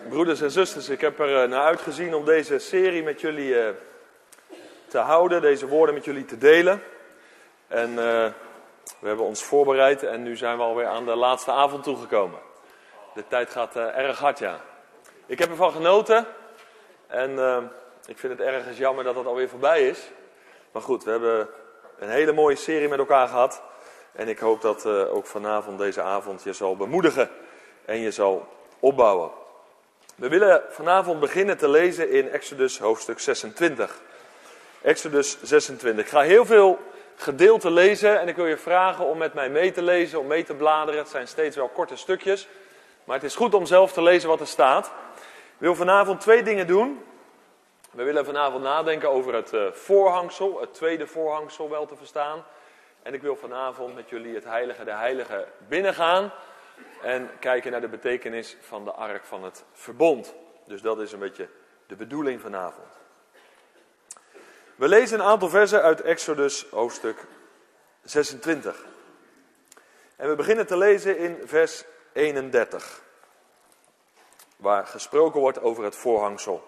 Broeders en zusters, ik heb er naar uitgezien om deze serie met jullie te houden, deze woorden met jullie te delen. En we hebben ons voorbereid en nu zijn we alweer aan de laatste avond toegekomen. De tijd gaat erg hard, ja. Ik heb ervan genoten en ik vind het ergens jammer dat het alweer voorbij is. Maar goed, we hebben een hele mooie serie met elkaar gehad. En ik hoop dat ook vanavond, deze avond, je zal bemoedigen en je zal opbouwen. We willen vanavond beginnen te lezen in Exodus hoofdstuk 26. Exodus 26. Ik ga heel veel gedeelten lezen en ik wil je vragen om met mij mee te lezen, om mee te bladeren. Het zijn steeds wel korte stukjes, maar het is goed om zelf te lezen wat er staat. Ik wil vanavond twee dingen doen. We willen vanavond nadenken over het voorhangsel, het tweede voorhangsel wel te verstaan. En ik wil vanavond met jullie het heilige der heiligen binnengaan en kijken naar de betekenis van de ark van het verbond. Dus dat is een beetje de bedoeling vanavond. We lezen een aantal versen uit Exodus hoofdstuk 26. En we beginnen te lezen in vers 31. Waar gesproken wordt over het voorhangsel.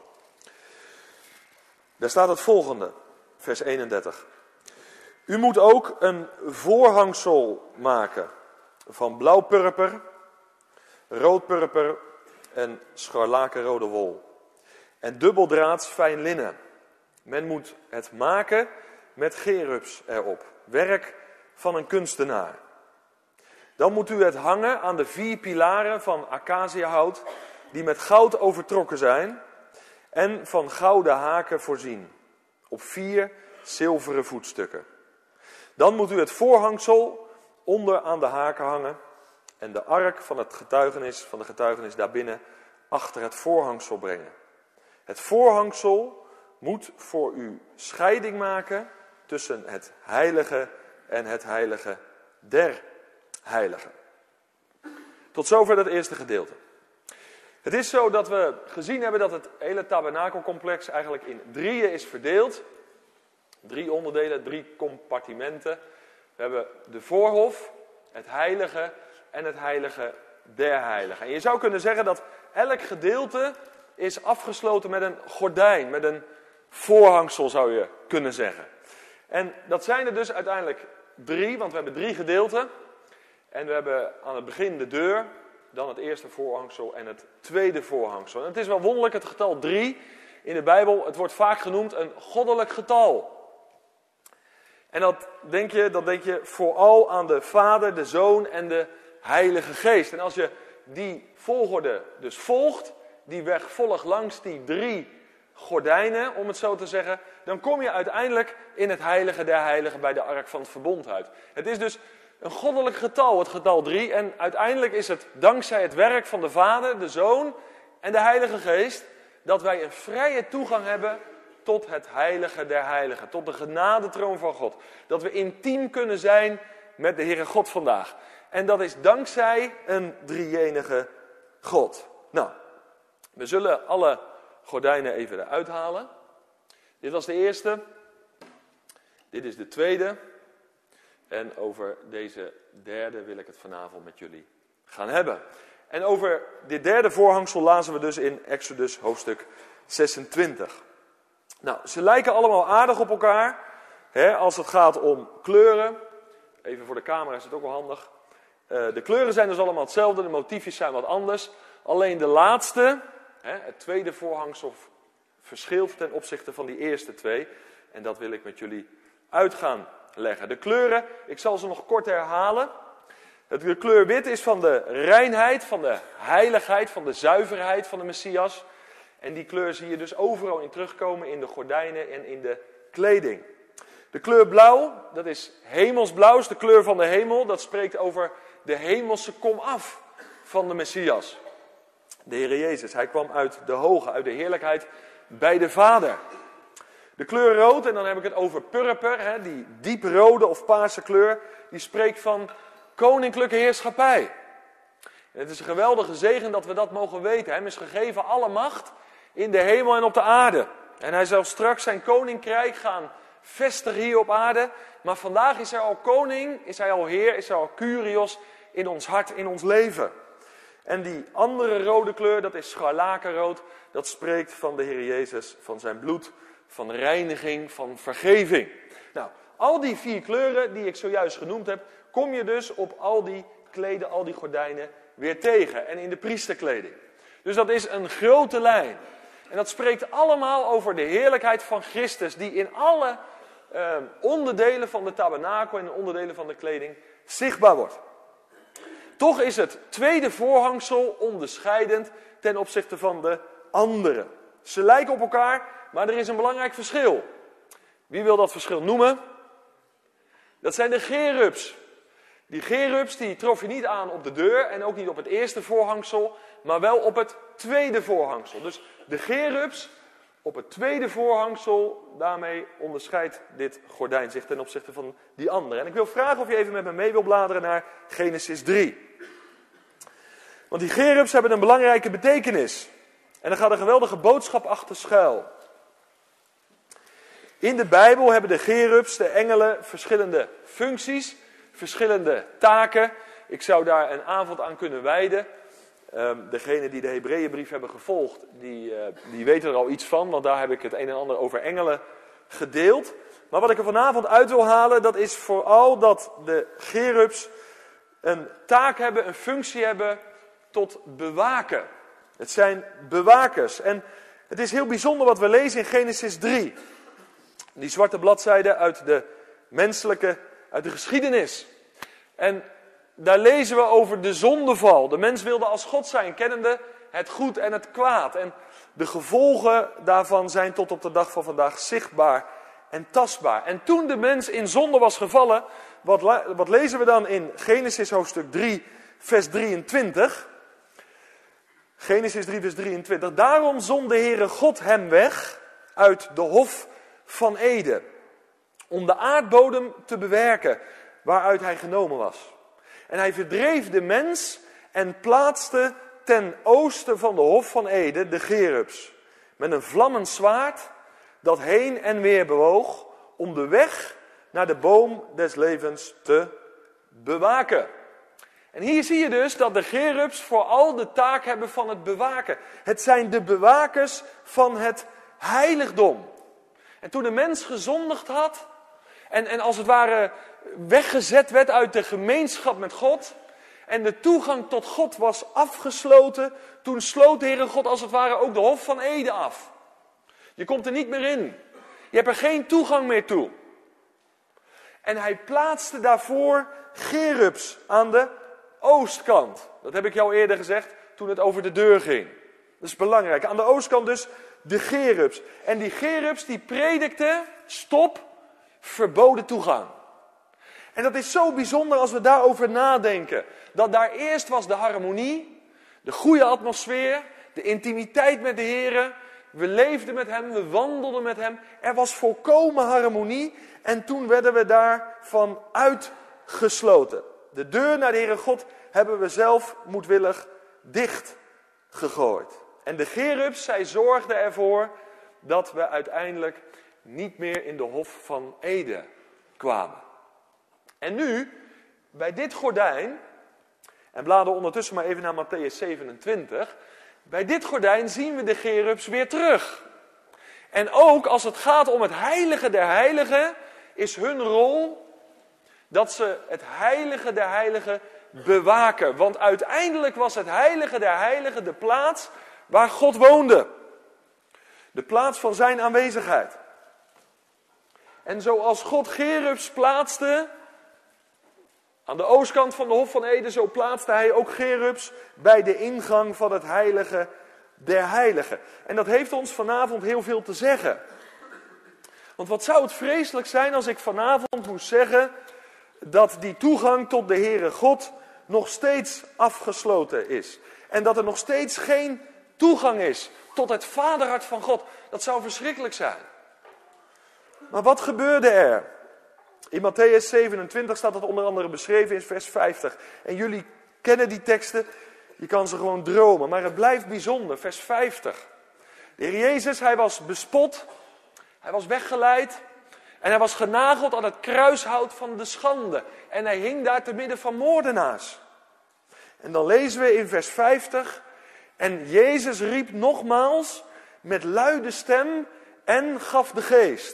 Daar staat het volgende, vers 31. U moet ook een voorhangsel maken van blauwpurper, roodpurper en scharlakenrode wol. En dubbeldraads fijn linnen. Men moet het maken met gerubs erop, werk van een kunstenaar. Dan moet u het hangen aan de 4 pilaren van acaciahout die met goud overtrokken zijn en van gouden haken voorzien, op 4 zilveren voetstukken. Dan moet u het voorhangsel onder aan de haken hangen en de ark van de getuigenis daarbinnen achter het voorhangsel brengen. Het voorhangsel moet voor u scheiding maken tussen het heilige en het heilige der heiligen. Tot zover dat eerste gedeelte. Het is zo dat we gezien hebben dat het hele tabernakelcomplex eigenlijk in 3 is verdeeld. 3 onderdelen, 3 compartimenten. We hebben de voorhof, het heilige en het heilige der heiligen. En je zou kunnen zeggen dat elk gedeelte is afgesloten met een gordijn, met een voorhangsel zou je kunnen zeggen. En dat zijn er dus uiteindelijk 3, want we hebben 3 gedeelten. En we hebben aan het begin de deur, dan het eerste voorhangsel en het tweede voorhangsel. En het is wel wonderlijk, het getal 3 in de Bijbel, het wordt vaak genoemd een goddelijk getal. En dat denk je vooral aan de Vader, de Zoon en de Heilige Geest. En als je die volgorde dus volgt, die weg volgt langs die 3 gordijnen, om het zo te zeggen, dan kom je uiteindelijk in het heilige der heiligen bij de ark van het verbond uit. Het is dus een goddelijk getal, het getal 3. En uiteindelijk is het dankzij het werk van de Vader, de Zoon en de Heilige Geest, dat wij een vrije toegang hebben tot het heilige der heiligen, tot de genadetroon van God. Dat we intiem kunnen zijn met de Heere God vandaag. En dat is dankzij een drie-enige God. Nou, we zullen alle gordijnen even eruit halen. Dit was de eerste. Dit is de tweede. En over deze derde wil ik het vanavond met jullie gaan hebben. En over dit derde voorhangsel lazen we dus in Exodus hoofdstuk 26. Nou, ze lijken allemaal aardig op elkaar. Als het gaat om kleuren. Even voor de camera is het ook wel handig. De kleuren zijn dus allemaal hetzelfde. De motiefjes zijn wat anders. Alleen de laatste, het tweede voorhangsel, verschilt ten opzichte van die eerste 2. En dat wil ik met jullie uit gaan leggen. De kleuren, ik zal ze nog kort herhalen. De kleur wit is van de reinheid, van de heiligheid, van de zuiverheid van de Messias. En die kleur zie je dus overal in terugkomen in de gordijnen en in de kleding. De kleur blauw, dat is hemelsblauw, is de kleur van de hemel. Dat spreekt over de hemelse komaf van de Messias. De Heer Jezus, hij kwam uit de hoge, uit de heerlijkheid bij de Vader. De kleur rood, en dan heb ik het over purper, die dieprode of paarse kleur, die spreekt van koninklijke heerschappij. En het is een geweldige zegen dat we dat mogen weten. Hem is gegeven alle macht in de hemel en op de aarde. En hij zal straks zijn koninkrijk gaan vestigen hier op aarde. Maar vandaag is hij al koning, is hij al heer, is hij al Kyrios in ons hart, in ons leven. En die andere rode kleur, dat is scharlakenrood. Dat spreekt van de Heer Jezus, van zijn bloed, van reiniging, van vergeving. Nou, al die 4 kleuren die ik zojuist genoemd heb, kom je dus op al die kleden, al die gordijnen weer tegen. En in de priesterkleding. Dus dat is een grote lijn. En dat spreekt allemaal over de heerlijkheid van Christus, die in alle onderdelen van de tabernakel en onderdelen van de kleding zichtbaar wordt. Toch is het tweede voorhangsel onderscheidend ten opzichte van de andere. Ze lijken op elkaar, maar er is een belangrijk verschil. Wie wil dat verschil noemen? Dat zijn de cherubs. Die cherubs die trof je niet aan op de deur en ook niet op het eerste voorhangsel, maar wel op het tweede voorhangsel. Dus de cherubs op het tweede voorhangsel, daarmee onderscheidt dit gordijn zich ten opzichte van die andere. En ik wil vragen of je even met me mee wil bladeren naar Genesis 3. Want die cherubs hebben een belangrijke betekenis. En er gaat een geweldige boodschap achter schuil. In de Bijbel hebben de cherubs, de engelen, verschillende functies, verschillende taken. Ik zou daar een avond aan kunnen wijden. Degenen die de Hebreeënbrief hebben gevolgd, die weten er al iets van, want daar heb ik het een en ander over engelen gedeeld. Maar wat ik er vanavond uit wil halen, dat is vooral dat de cherubs een taak hebben, een functie hebben tot bewaken. Het zijn bewakers. En het is heel bijzonder wat we lezen in Genesis 3. Die zwarte bladzijde uit de uit de geschiedenis. En daar lezen we over de zondeval. De mens wilde als God zijn, kennende het goed en het kwaad. En de gevolgen daarvan zijn tot op de dag van vandaag zichtbaar en tastbaar. En toen de mens in zonde was gevallen, wat lezen we dan in Genesis hoofdstuk 3, vers 23? Genesis 3, vers 23. Daarom zond de Heere God hem weg uit de hof van Eden, om de aardbodem te bewerken waaruit hij genomen was. En hij verdreef de mens en plaatste ten oosten van de hof van Eden de cherubs, met een vlammend zwaard dat heen en weer bewoog, om de weg naar de boom des levens te bewaken. En hier zie je dus dat de cherubs vooral de taak hebben van het bewaken. Het zijn de bewakers van het heiligdom. En toen de mens gezondigd had en als het ware weggezet werd uit de gemeenschap met God en de toegang tot God was afgesloten, toen sloot de Heere God als het ware ook de hof van Eden af. Je komt er niet meer in. Je hebt er geen toegang meer toe. En hij plaatste daarvoor cherubs aan de oostkant. Dat heb ik jou eerder gezegd toen het over de deur ging. Dat is belangrijk. Aan de oostkant dus de cherubs. En die cherubs die predikten, stop, verboden toegang. En dat is zo bijzonder als we daarover nadenken. Dat daar eerst was de harmonie, de goede atmosfeer, de intimiteit met de Heere. We leefden met hem, we wandelden met hem. Er was volkomen harmonie en toen werden we daarvan uitgesloten. De deur naar de Heere God hebben we zelf moedwillig dicht gegooid. En de cherubs, zij zorgden ervoor dat we uiteindelijk niet meer in de hof van Eden kwamen. En nu, bij dit gordijn, en bladen ondertussen maar even naar Mattheüs 27. Bij dit gordijn zien we de cherubs weer terug. En ook als het gaat om het heilige der heiligen, is hun rol dat ze het heilige der heiligen bewaken. Want uiteindelijk was het heilige der heiligen de plaats waar God woonde. De plaats van zijn aanwezigheid. En zoals God cherubs plaatste aan de oostkant van de hof van Eden, zo plaatste hij ook cherubs bij de ingang van het heilige der heiligen. En dat heeft ons vanavond heel veel te zeggen. Want wat zou het vreselijk zijn als ik vanavond moest zeggen dat die toegang tot de Heere God nog steeds afgesloten is. En dat er nog steeds geen toegang is tot het vaderhart van God. Dat zou verschrikkelijk zijn. Maar wat gebeurde er? In Mattheüs 27 staat dat onder andere beschreven in vers 50. En jullie kennen die teksten, je kan ze gewoon dromen. Maar het blijft bijzonder, vers 50. De Heer Jezus, hij was bespot, hij was weggeleid en hij was genageld aan het kruishout van de schande. En hij hing daar te midden van moordenaars. En dan lezen we in vers 50. En Jezus riep nogmaals met luide stem en gaf de geest.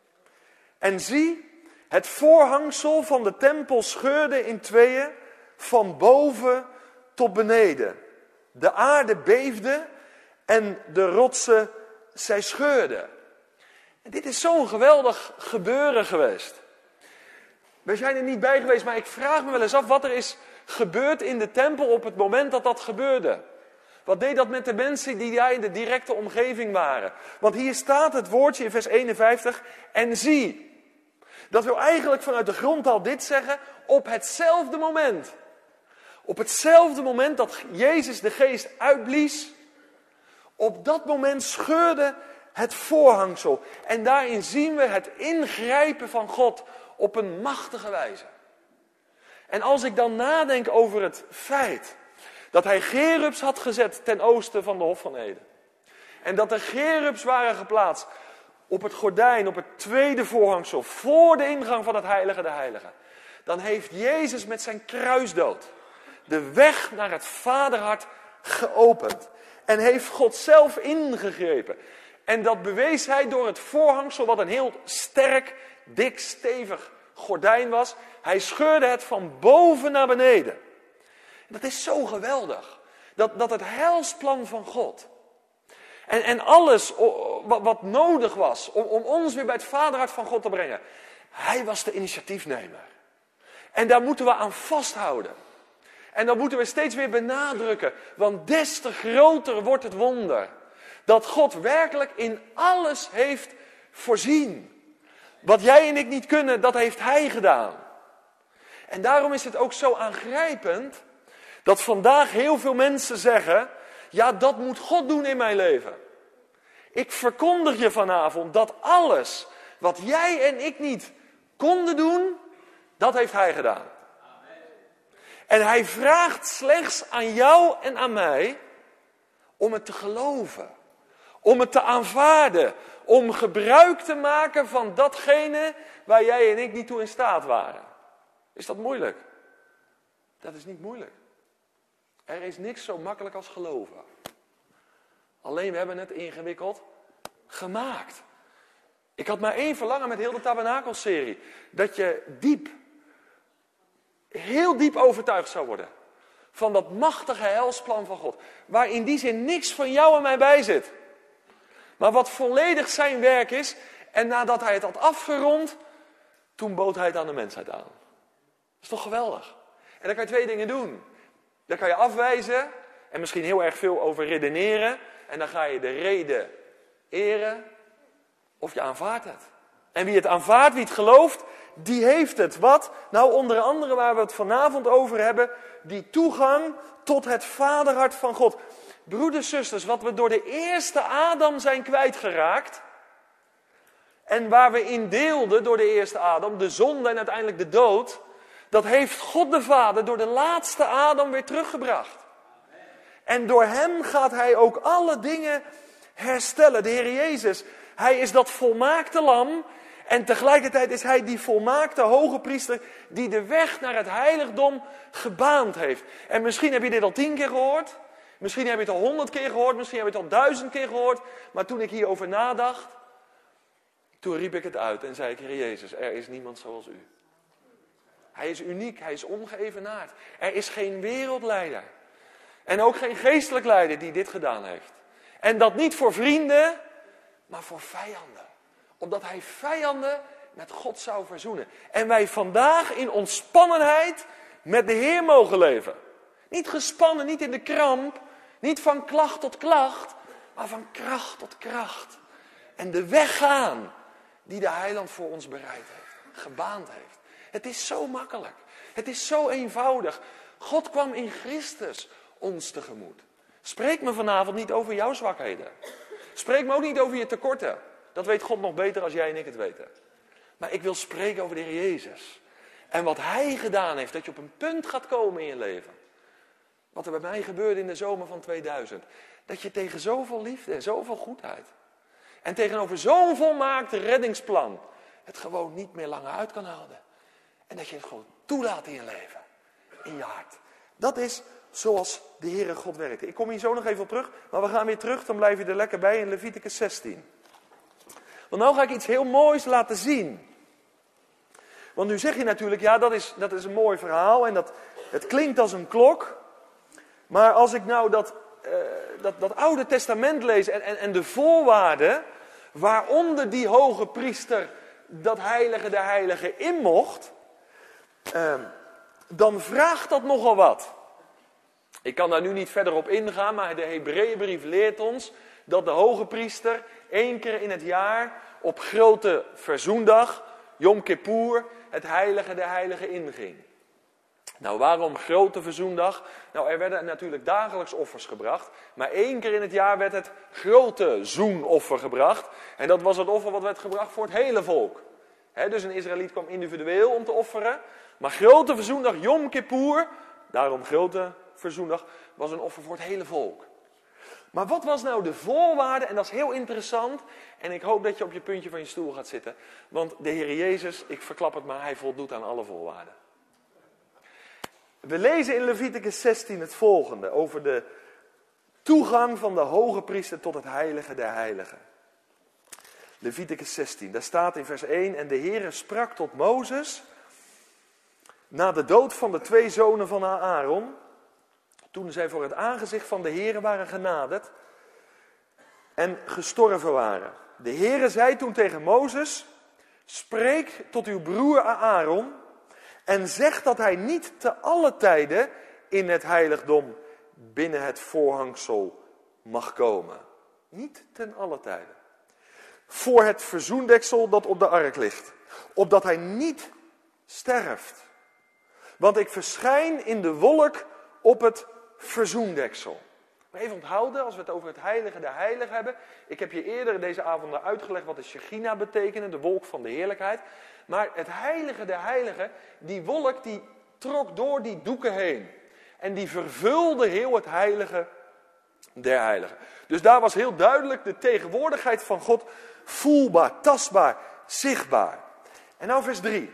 En zie, het voorhangsel van de tempel scheurde in tweeën, van boven tot beneden. De aarde beefde en de rotsen, zij scheurden. En dit is zo'n geweldig gebeuren geweest. We zijn er niet bij geweest, maar ik vraag me wel eens af wat er is gebeurd in de tempel op het moment dat dat gebeurde. Wat deed dat met de mensen die daar in de directe omgeving waren? Want hier staat het woordje in vers 51, en zie. Dat wil eigenlijk vanuit de grondtaal dit zeggen, op hetzelfde moment. Op hetzelfde moment dat Jezus de geest uitblies, op dat moment scheurde het voorhangsel. En daarin zien we het ingrijpen van God op een machtige wijze. En als ik dan nadenk over het feit dat hij cherubs had gezet ten oosten van de Hof van Eden. En dat er cherubs waren geplaatst op het gordijn, op het tweede voorhangsel, voor de ingang van het heilige der heiligen. Dan heeft Jezus met zijn kruisdood de weg naar het vaderhart geopend. En heeft God zelf ingegrepen. En dat bewees hij door het voorhangsel, wat een heel sterk, dik, stevig gordijn was. Hij scheurde het van boven naar beneden. Dat is zo geweldig. Dat het heilsplan van God. En alles wat nodig was om ons weer bij het vaderhart van God te brengen. Hij was de initiatiefnemer. En daar moeten we aan vasthouden. En dat moeten we steeds weer benadrukken. Want des te groter wordt het wonder. Dat God werkelijk in alles heeft voorzien. Wat jij en ik niet kunnen, dat heeft Hij gedaan. En daarom is het ook zo aangrijpend dat vandaag heel veel mensen zeggen, ja, dat moet God doen in mijn leven. Ik verkondig je vanavond dat alles wat jij en ik niet konden doen, dat heeft Hij gedaan. En Hij vraagt slechts aan jou en aan mij om het te geloven. Om het te aanvaarden. Om gebruik te maken van datgene waar jij en ik niet toe in staat waren. Is dat moeilijk? Dat is niet moeilijk. Er is niks zo makkelijk als geloven. Alleen we hebben het ingewikkeld gemaakt. Ik had maar één verlangen met heel de tabernakelserie. Dat je heel diep overtuigd zou worden. Van dat machtige heilsplan van God. Waar in die zin niks van jou en mij bij zit. Maar wat volledig zijn werk is. En nadat hij het had afgerond, toen bood hij het aan de mensheid aan. Dat is toch geweldig? En dan kan je twee dingen doen. Dan kan je afwijzen en misschien heel erg veel over redeneren. En dan ga je de reden eren. Of je aanvaardt het. En wie het aanvaardt, wie het gelooft, die heeft het. Wat? Nou, onder andere waar we het vanavond over hebben. Die toegang tot het vaderhart van God. Broeders, zusters, wat we door de eerste Adam zijn kwijtgeraakt. En waar we in deelden door de eerste Adam, de zonde en uiteindelijk de dood. Dat heeft God de Vader door de laatste Adam weer teruggebracht. En door hem gaat hij ook alle dingen herstellen. De Heer Jezus, hij is dat volmaakte lam. En tegelijkertijd is hij die volmaakte hoge priester die de weg naar het heiligdom gebaand heeft. En misschien heb je dit al 10 keer gehoord. Misschien heb je het al 100 keer gehoord. Misschien heb je het al 1000 keer gehoord. Maar toen ik hierover nadacht, toen riep ik het uit en zei ik, Heer Jezus, er is niemand zoals u. Hij is uniek, hij is ongeëvenaard. Er is geen wereldleider. En ook geen geestelijk leider die dit gedaan heeft. En dat niet voor vrienden, maar voor vijanden. Omdat hij vijanden met God zou verzoenen. En wij vandaag in ontspannenheid met de Heer mogen leven. Niet gespannen, niet in de kramp. Niet van klacht tot klacht, maar van kracht tot kracht. En de weg gaan die de heiland voor ons bereid heeft. Gebaand heeft. Het is zo makkelijk. Het is zo eenvoudig. God kwam in Christus ons tegemoet. Spreek me vanavond niet over jouw zwakheden. Spreek me ook niet over je tekorten. Dat weet God nog beter als jij en ik het weten. Maar ik wil spreken over de Heer Jezus. En wat Hij gedaan heeft, dat je op een punt gaat komen in je leven. Wat er bij mij gebeurde in de zomer van 2000. Dat je tegen zoveel liefde en zoveel goedheid. En tegenover zo'n volmaakt reddingsplan. Het gewoon niet meer langer uit kan houden. En dat je het gewoon toelaat in je leven. In je hart. Dat is zoals de Heere God werkte. Ik kom hier zo nog even op terug, maar we gaan weer terug, dan blijf je er lekker bij in Leviticus 16. Want nou ga ik iets heel moois laten zien. Want nu zeg je natuurlijk, ja, dat is een mooi verhaal en het klinkt als een klok. Maar als ik nou dat Oude Testament lees en de voorwaarden waaronder die hoge priester dat heilige der heiligen in mocht, dan vraagt dat nogal wat. Ik kan daar nu niet verder op ingaan, maar de Hebreeënbrief leert ons dat de hoge priester 1 keer in het jaar op grote verzoendag, Yom Kippur, het heilige der heiligen inging. Nou, waarom grote verzoendag? Nou, er werden natuurlijk dagelijks offers gebracht, maar 1 keer in het jaar werd het grote zoenoffer gebracht. En dat was het offer wat werd gebracht voor het hele volk. Dus een Israëliet kwam individueel om te offeren, maar grote verzoendag, Yom Kippur, daarom grote verzoendag, was een offer voor het hele volk. Maar wat was nou de voorwaarde? En dat is heel interessant. En ik hoop dat je op je puntje van je stoel gaat zitten. Want de Heer Jezus, ik verklap het maar, hij voldoet aan alle voorwaarden. We lezen in Leviticus 16 het volgende. Over de toegang van de hoge priester tot het heilige der heiligen. Leviticus 16, daar staat in vers 1. En de Heere sprak tot Mozes na de dood van de 2 zonen van Aaron, toen zij voor het aangezicht van de Heere waren genaderd en gestorven waren. De Heere zei toen tegen Mozes, spreek tot uw broer Aaron en zeg dat hij niet te alle tijden in het heiligdom binnen het voorhangsel mag komen. Niet ten alle tijden. Voor het verzoendeksel dat op de ark ligt, opdat hij niet sterft. Want ik verschijn in de wolk op het verzoendeksel. Maar even onthouden, als we het over het heilige der heiligen hebben. Ik heb je eerder deze avond uitgelegd wat de Shechina betekende, de wolk van de heerlijkheid. Maar het heilige der heiligen, die wolk die trok door die doeken heen. En die vervulde heel het heilige der heiligen. Dus daar was heel duidelijk de tegenwoordigheid van God voelbaar, tastbaar, zichtbaar. En nou vers 3.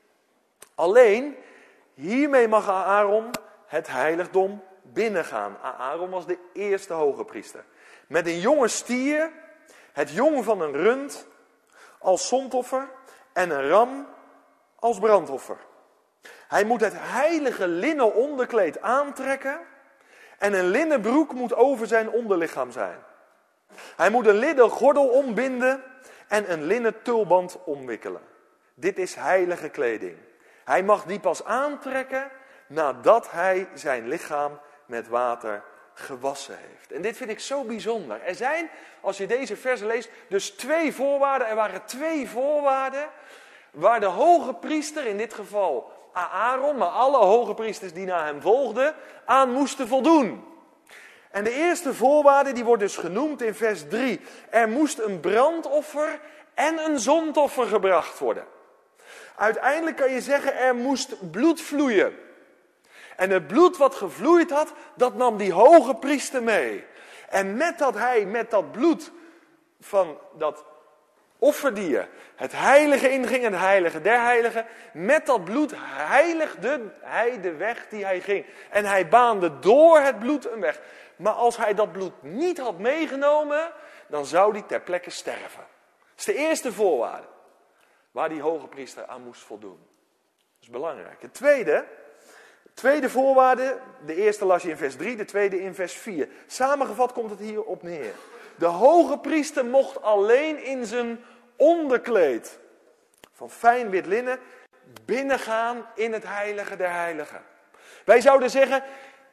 Alleen hiermee mag Aaron het heiligdom binnengaan. Aaron was de eerste hoge priester. Met een jonge stier, het jong van een rund als zondoffer en een ram als brandoffer. Hij moet het heilige linnen onderkleed aantrekken en een linnen broek moet over zijn onderlichaam zijn. Hij moet een linnen gordel ombinden en een linnen tulband omwikkelen. Dit is heilige kleding. Hij mag die pas aantrekken nadat hij zijn lichaam met water gewassen heeft. En dit vind ik zo bijzonder. Er zijn, als je deze versen leest, dus 2 voorwaarden. Er waren 2 voorwaarden waar de hoge priester, in dit geval Aaron, maar alle hoge priesters die na hem volgden, aan moesten voldoen. En de eerste voorwaarde, die wordt dus genoemd in vers 3. Er moest een brandoffer en een zondoffer gebracht worden. Uiteindelijk kan je zeggen, er moest bloed vloeien. En het bloed wat gevloeid had, dat nam die hoge priester mee. En met dat bloed van dat offerdier, het heilige inging en het heilige der heiligen, met dat bloed heiligde hij de weg die hij ging. En hij baande door het bloed een weg. Maar als hij dat bloed niet had meegenomen, dan zou hij ter plekke sterven. Dat is de eerste voorwaarde waar die hoge priester aan moest voldoen. Dat is belangrijk. Het tweede voorwaarde, de eerste las je in vers 3, de tweede in vers 4. Samengevat komt het hier op neer. De hoge priester mocht alleen in zijn onderkleed van fijn wit linnen binnengaan in het heilige der heiligen. Wij zouden zeggen,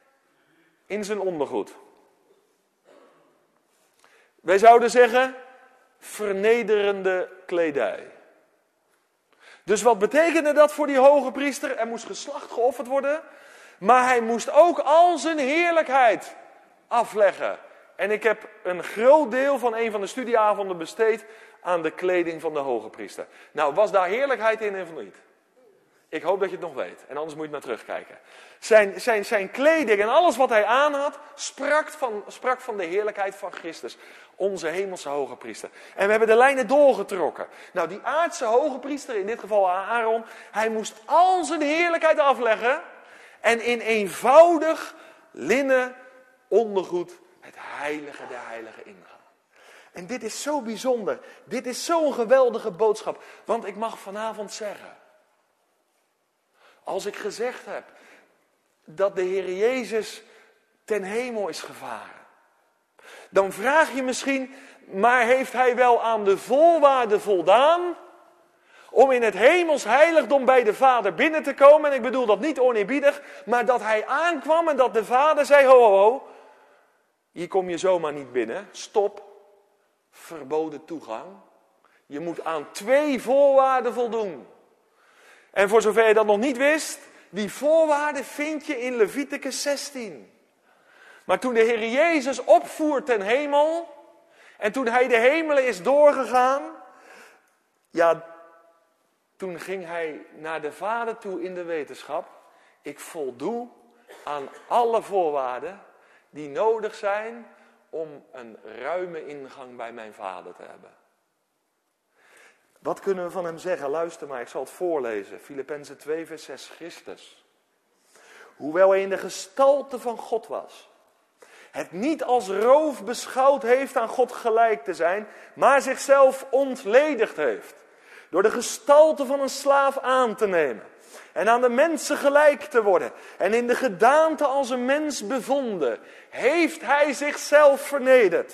in zijn ondergoed. Wij zouden zeggen, vernederende kledij. Dus wat betekende dat voor die hoge priester? Er moest geslacht geofferd worden, maar hij moest ook al zijn heerlijkheid afleggen. En ik heb een groot deel van een van de studieavonden besteed aan de kleding van de hoge priester. Nou, was daar heerlijkheid in of niet? Ik hoop dat je het nog weet. En anders moet je maar terugkijken. Zijn kleding en alles wat hij aan had, sprak van de heerlijkheid van Christus. Onze hemelse hoge priester. En we hebben de lijnen doorgetrokken. Nou, die aardse hoge priester, in dit geval Aaron, hij moest al zijn heerlijkheid afleggen. En in eenvoudig linnen ondergoed het heilige der heiligen ingaan. En dit is zo bijzonder. Dit is zo'n geweldige boodschap. Want ik mag vanavond zeggen, als ik gezegd heb dat de Heer Jezus ten hemel is gevaren, dan vraag je misschien, maar heeft hij wel aan de voorwaarden voldaan om in het hemels heiligdom bij de Vader binnen te komen? En ik bedoel dat niet oneerbiedig, maar dat hij aankwam en dat de Vader zei, ho, ho, ho, hier kom je zomaar niet binnen, stop, verboden toegang. Je moet aan 2 voorwaarden voldoen. En voor zover je dat nog niet wist, die voorwaarden vind je in Leviticus 16. Maar toen de Heer Jezus opvoer ten hemel, en toen hij de hemelen is doorgegaan, ja, toen ging hij naar de Vader toe in de wetenschap, ik voldoe aan alle voorwaarden die nodig zijn om een ruime ingang bij mijn Vader te hebben. Wat kunnen we van hem zeggen? Luister maar, ik zal het voorlezen. Filippenzen 2 vers 6, Christus. Hoewel hij in de gestalte van God was, het niet als roof beschouwd heeft aan God gelijk te zijn, maar zichzelf ontledigd heeft. Door de gestalte van een slaaf aan te nemen. En aan de mensen gelijk te worden. En in de gedaante als een mens bevonden, heeft hij zichzelf vernederd.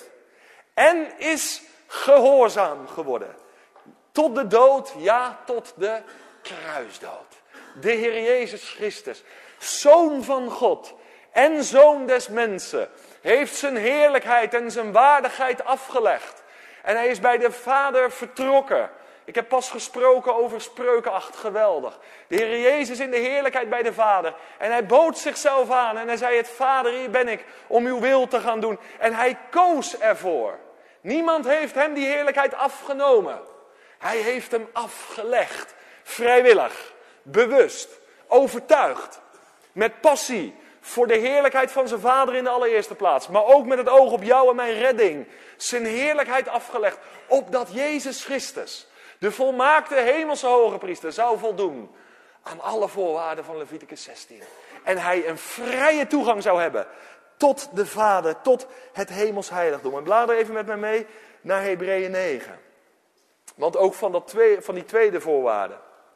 En is gehoorzaam geworden. Tot de dood, ja, tot de kruisdood. De Heer Jezus Christus, Zoon van God en Zoon des mensen, heeft zijn heerlijkheid en zijn waardigheid afgelegd. En hij is bij de Vader vertrokken. Ik heb pas gesproken over Spreuken 8, geweldig. De Heer Jezus in de heerlijkheid bij de Vader. En hij bood zichzelf aan en hij zei, het Vader, hier ben ik om uw wil te gaan doen. En hij koos ervoor. Niemand heeft hem die heerlijkheid afgenomen. Hij heeft hem afgelegd. Vrijwillig, bewust, overtuigd, met passie. Voor de heerlijkheid van zijn Vader in de allereerste plaats. Maar ook met het oog op jou en mijn redding. Zijn heerlijkheid afgelegd. Opdat Jezus Christus, de volmaakte hemelse hogepriester, zou voldoen aan alle voorwaarden van Leviticus 16. En hij een vrije toegang zou hebben tot de Vader, tot het hemels heiligdom. En blader even met mij mee naar Hebreeën 9. Want ook van die tweede voorwaarde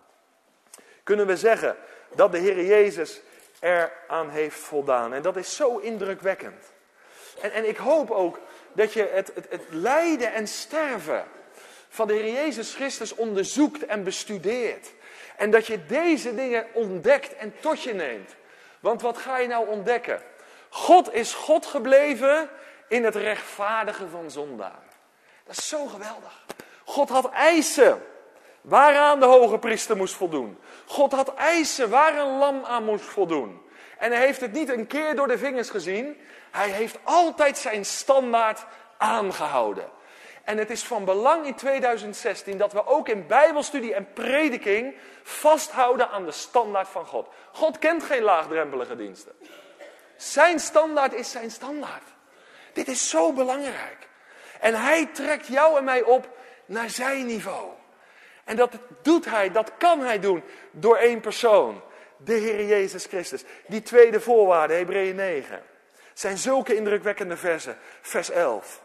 kunnen we zeggen dat de Heer Jezus eraan heeft voldaan. En dat is zo indrukwekkend. En ik hoop ook dat je het lijden en sterven van de Heer Jezus Christus onderzoekt en bestudeert. En dat je deze dingen ontdekt en tot je neemt. Want wat ga je nou ontdekken? God is God gebleven in het rechtvaardigen van zondaren. Dat is zo geweldig. God had eisen waaraan de hoge priester moest voldoen. God had eisen waar een lam aan moest voldoen. En hij heeft het niet een keer door de vingers gezien. Hij heeft altijd zijn standaard aangehouden. En het is van belang in 2016 dat we ook in bijbelstudie en prediking vasthouden aan de standaard van God. God kent geen laagdrempelige diensten. Zijn standaard is zijn standaard. Dit is zo belangrijk. En hij trekt jou en mij op naar zijn niveau. En dat doet hij, dat kan hij doen door één persoon. De Heer Jezus Christus. Die tweede voorwaarde, Hebreeën 9. Zijn zulke indrukwekkende versen. Vers 11.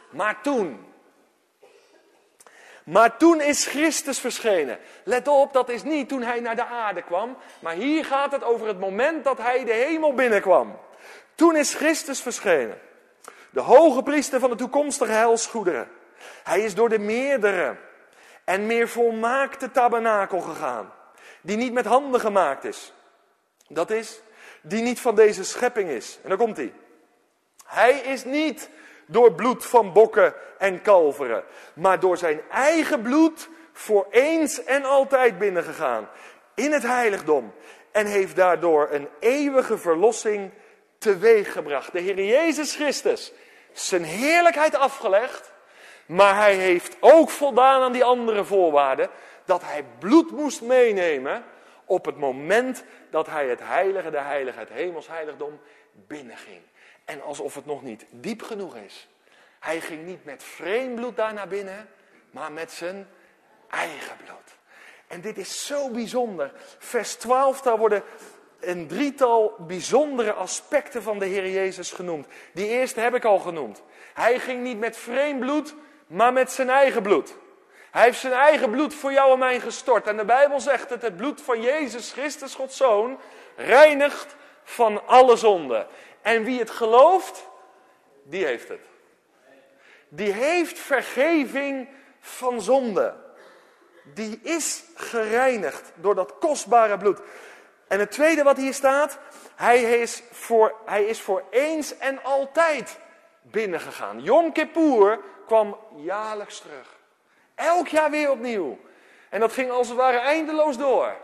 Maar toen is Christus verschenen. Let op, dat is niet toen hij naar de aarde kwam. Maar hier gaat het over het moment dat hij de hemel binnenkwam. Toen is Christus verschenen. De hoge priester van de toekomstige heilsgoederen. Hij is door de meerdere en meer volmaakte tabernakel gegaan. Die niet met handen gemaakt is. Dat is, die niet van deze schepping is. En dan komt hij. Hij is niet door bloed van bokken en kalveren, maar door zijn eigen bloed voor eens en altijd binnengegaan. In het heiligdom. En heeft daardoor een eeuwige verlossing teweeggebracht. De Heer Jezus Christus. Zijn heerlijkheid afgelegd. Maar hij heeft ook voldaan aan die andere voorwaarden. Dat hij bloed moest meenemen op het moment dat hij het heilige der heiligen, het hemels heiligdom, binnenging. En alsof het nog niet diep genoeg is. Hij ging niet met vreemd bloed daar naar binnen, maar met zijn eigen bloed. En dit is zo bijzonder. Vers 12, daar worden een drietal bijzondere aspecten van de Heer Jezus genoemd. Die eerste heb ik al genoemd. Hij ging niet met vreemd bloed, maar met zijn eigen bloed. Hij heeft zijn eigen bloed voor jou en mij gestort. En de Bijbel zegt dat het bloed van Jezus Christus, Gods Zoon, reinigt van alle zonde. En wie het gelooft, die heeft het. Die heeft vergeving van zonde. Die is gereinigd door dat kostbare bloed. En het tweede wat hier staat, hij is voor eens en altijd binnengegaan. Yom Kippur kwam jaarlijks terug. Elk jaar weer opnieuw. En dat ging als het ware eindeloos door.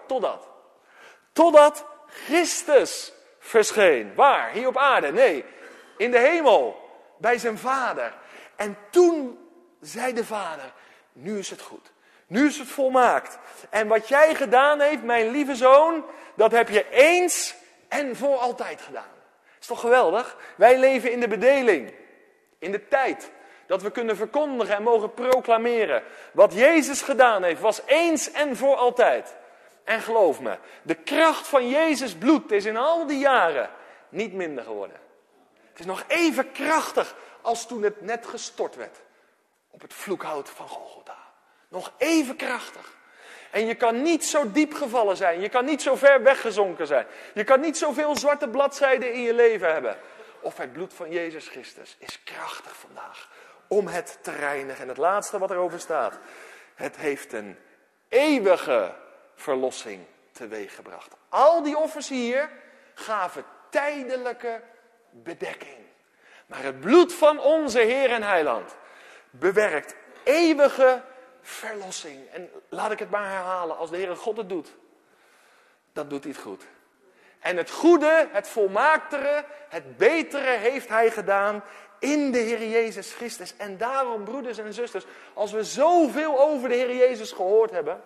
Totdat Christus verscheen. Waar? Hier op aarde? Nee, in de hemel. Bij zijn vader. En toen zei de vader, nu is het goed. Nu is het volmaakt. En wat jij gedaan heeft, mijn lieve zoon, dat heb je eens en voor altijd gedaan. Is toch geweldig? Wij leven in de bedeling. In de tijd. Dat we kunnen verkondigen en mogen proclameren. Wat Jezus gedaan heeft, was eens en voor altijd. En geloof me, de kracht van Jezus bloed is in al die jaren niet minder geworden. Het is nog even krachtig als toen het net gestort werd. Op het vloekhout van Golgotha. Nog even krachtig. En je kan niet zo diep gevallen zijn. Je kan niet zo ver weggezonken zijn. Je kan niet zoveel zwarte bladzijden in je leven hebben. Of het bloed van Jezus Christus is krachtig vandaag. Om het te reinigen. En het laatste wat erover staat. Het heeft een eeuwige verlossing teweeggebracht. Al die offers hier gaven tijdelijke bedekking. Maar het bloed van onze Heer en Heiland bewerkt eeuwige verlossing. En laat ik het maar herhalen. Als de Heere God het doet, dan doet hij het goed. En het goede, het volmaaktere, het betere heeft hij gedaan in de Heer Jezus Christus. En daarom, broeders en zusters, als we zoveel over de Heer Jezus gehoord hebben,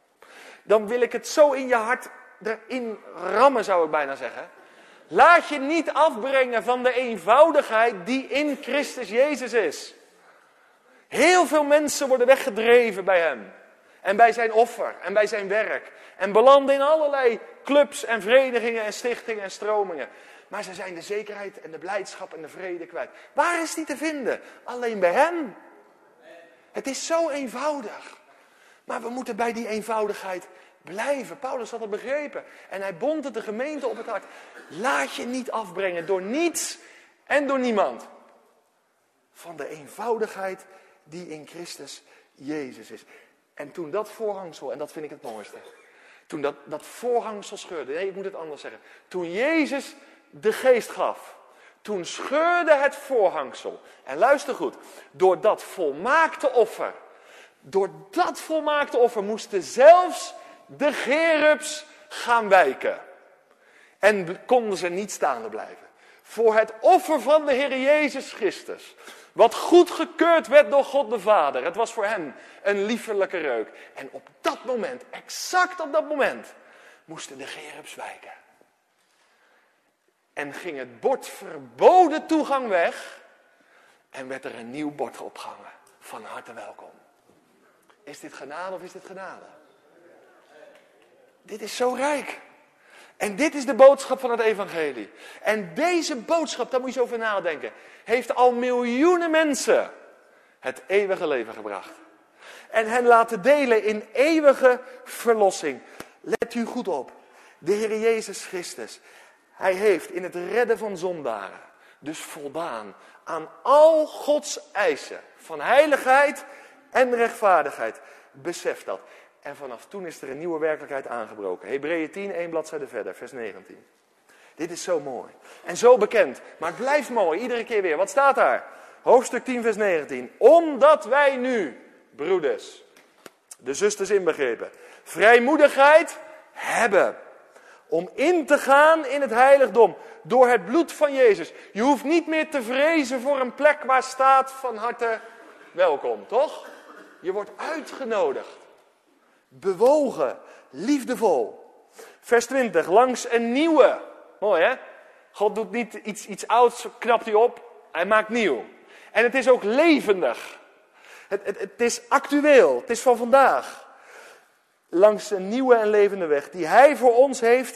dan wil ik het zo in je hart erin rammen, zou ik bijna zeggen. Laat je niet afbrengen van de eenvoudigheid die in Christus Jezus is. Heel veel mensen worden weggedreven bij hem. En bij zijn offer en bij zijn werk. En belanden in allerlei clubs en verenigingen en stichtingen en stromingen. Maar ze zijn de zekerheid en de blijdschap en de vrede kwijt. Waar is die te vinden? Alleen bij hem. Het is zo eenvoudig. Maar we moeten bij die eenvoudigheid blijven. Paulus had het begrepen. En hij bond het de gemeente op het hart. Laat je niet afbrengen door niets en door niemand. Van de eenvoudigheid die in Christus Jezus is. En toen dat voorhangsel, en dat vind ik het mooiste. Toen dat voorhangsel scheurde. Nee, ik moet het anders zeggen. Toen Jezus de geest gaf. Toen scheurde het voorhangsel. En luister goed. Door dat volmaakte offer moesten zelfs de cherubs gaan wijken. En konden ze niet staande blijven. Voor het offer van de Heer Jezus Christus. Wat goedgekeurd werd door God de Vader. Het was voor hem een liefelijke reuk. En op dat moment, exact op dat moment, moesten de cherubs wijken. En ging het bord verboden toegang weg. En werd er een nieuw bord opgehangen. Van harte welkom. Is dit genade of is dit genade? Dit is zo rijk. En dit is de boodschap van het evangelie. En deze boodschap, daar moet je zo over nadenken, heeft al miljoenen mensen het eeuwige leven gebracht. En hen laten delen in eeuwige verlossing. Let u goed op. De Heer Jezus Christus, hij heeft in het redden van zondaren dus voldaan aan al Gods eisen van heiligheid en rechtvaardigheid. Besef dat. En vanaf toen is er een nieuwe werkelijkheid aangebroken. Hebreeën 10, 1 bladzijde verder, vers 19. Dit is zo mooi. En zo bekend. Maar het blijft mooi, iedere keer weer. Wat staat daar? Hoofdstuk 10, vers 19. Omdat wij nu, broeders, de zusters inbegrepen, vrijmoedigheid hebben om in te gaan in het heiligdom door het bloed van Jezus. Je hoeft niet meer te vrezen voor een plek waar staat van harte welkom, toch? Je wordt uitgenodigd. Bewogen, liefdevol. Vers 20, langs een nieuwe. Mooi hè? God doet niet iets ouds, knapt hij op. Hij maakt nieuw. En het is ook levendig. Het is actueel, het is van vandaag. Langs een nieuwe en levende weg die hij voor ons heeft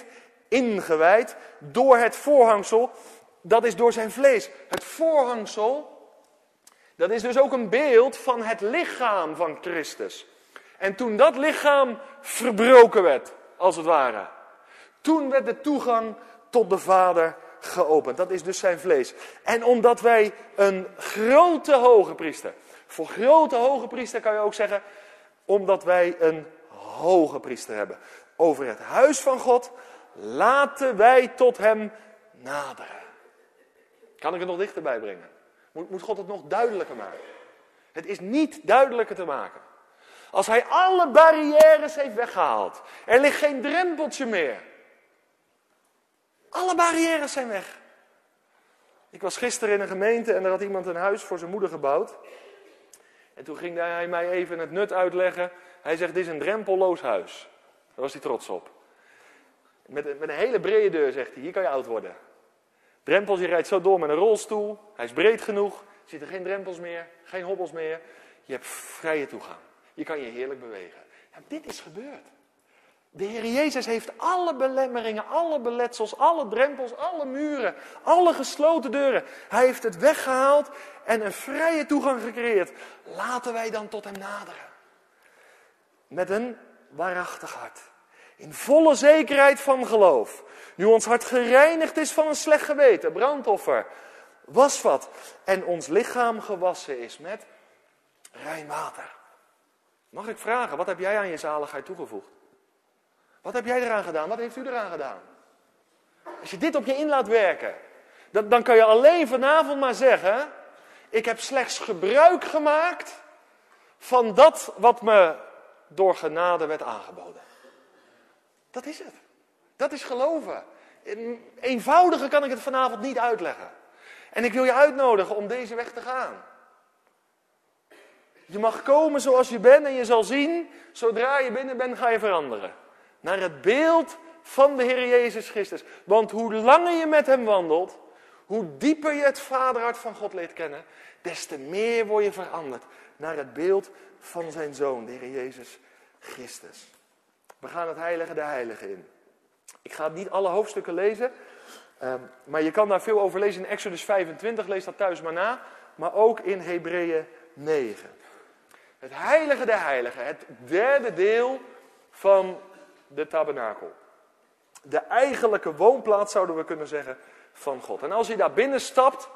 ingewijd door het voorhangsel. Dat is door zijn vlees. Het voorhangsel, dat is dus ook een beeld van het lichaam van Christus. En toen dat lichaam verbroken werd, als het ware, toen werd de toegang tot de Vader geopend. Dat is dus zijn vlees. En omdat wij een grote hogepriester, voor grote hogepriester kan je ook zeggen, omdat wij een hoge priester hebben over het huis van God, laten wij tot hem naderen. Kan ik het nog dichterbij brengen? Moet God het nog duidelijker maken? Het is niet duidelijker te maken. Als hij alle barrières heeft weggehaald, er ligt geen drempeltje meer. Alle barrières zijn weg. Ik was gisteren in een gemeente en er had iemand een huis voor zijn moeder gebouwd. En toen ging hij mij even het nut uitleggen. Hij zegt, dit is een drempelloos huis. Daar was hij trots op. Met een hele brede deur, zegt hij, hier kan je oud worden. Drempels, je rijdt zo door met een rolstoel. Hij is breed genoeg. Er zitten geen drempels meer, geen hobbels meer. Je hebt vrije toegang. Je kan je heerlijk bewegen. Ja, dit is gebeurd. De Heer Jezus heeft alle belemmeringen, alle beletsels, alle drempels, alle muren, alle gesloten deuren. Hij heeft het weggehaald en een vrije toegang gecreëerd. Laten wij dan tot hem naderen. Met een waarachtig hart. In volle zekerheid van geloof. Nu ons hart gereinigd is van een slecht geweten, brandoffer, wasvat. En ons lichaam gewassen is met rein water. Mag ik vragen, wat heb jij aan je zaligheid toegevoegd? Wat heb jij eraan gedaan? Wat heeft u eraan gedaan? Als je dit op je in laat werken, dan kan je alleen vanavond maar zeggen, ik heb slechts gebruik gemaakt van dat wat me door genade werd aangeboden. Dat is het. Dat is geloven. Eenvoudiger kan ik het vanavond niet uitleggen. En ik wil je uitnodigen om deze weg te gaan. Je mag komen zoals je bent en je zal zien, zodra je binnen bent, ga je veranderen. Naar het beeld van de Heer Jezus Christus. Want hoe langer je met hem wandelt, hoe dieper je het vaderhart van God leert kennen, des te meer word je veranderd naar het beeld van zijn Zoon, de Heer Jezus Christus. We gaan het heilige der heiligen in. Ik ga niet alle hoofdstukken lezen, maar je kan daar veel over lezen in Exodus 25, lees dat thuis maar na, maar ook in Hebreeën 9. Het heilige der heiligen, het derde deel van de tabernakel. De eigenlijke woonplaats, zouden we kunnen zeggen, van God. En als je daar binnen stapt,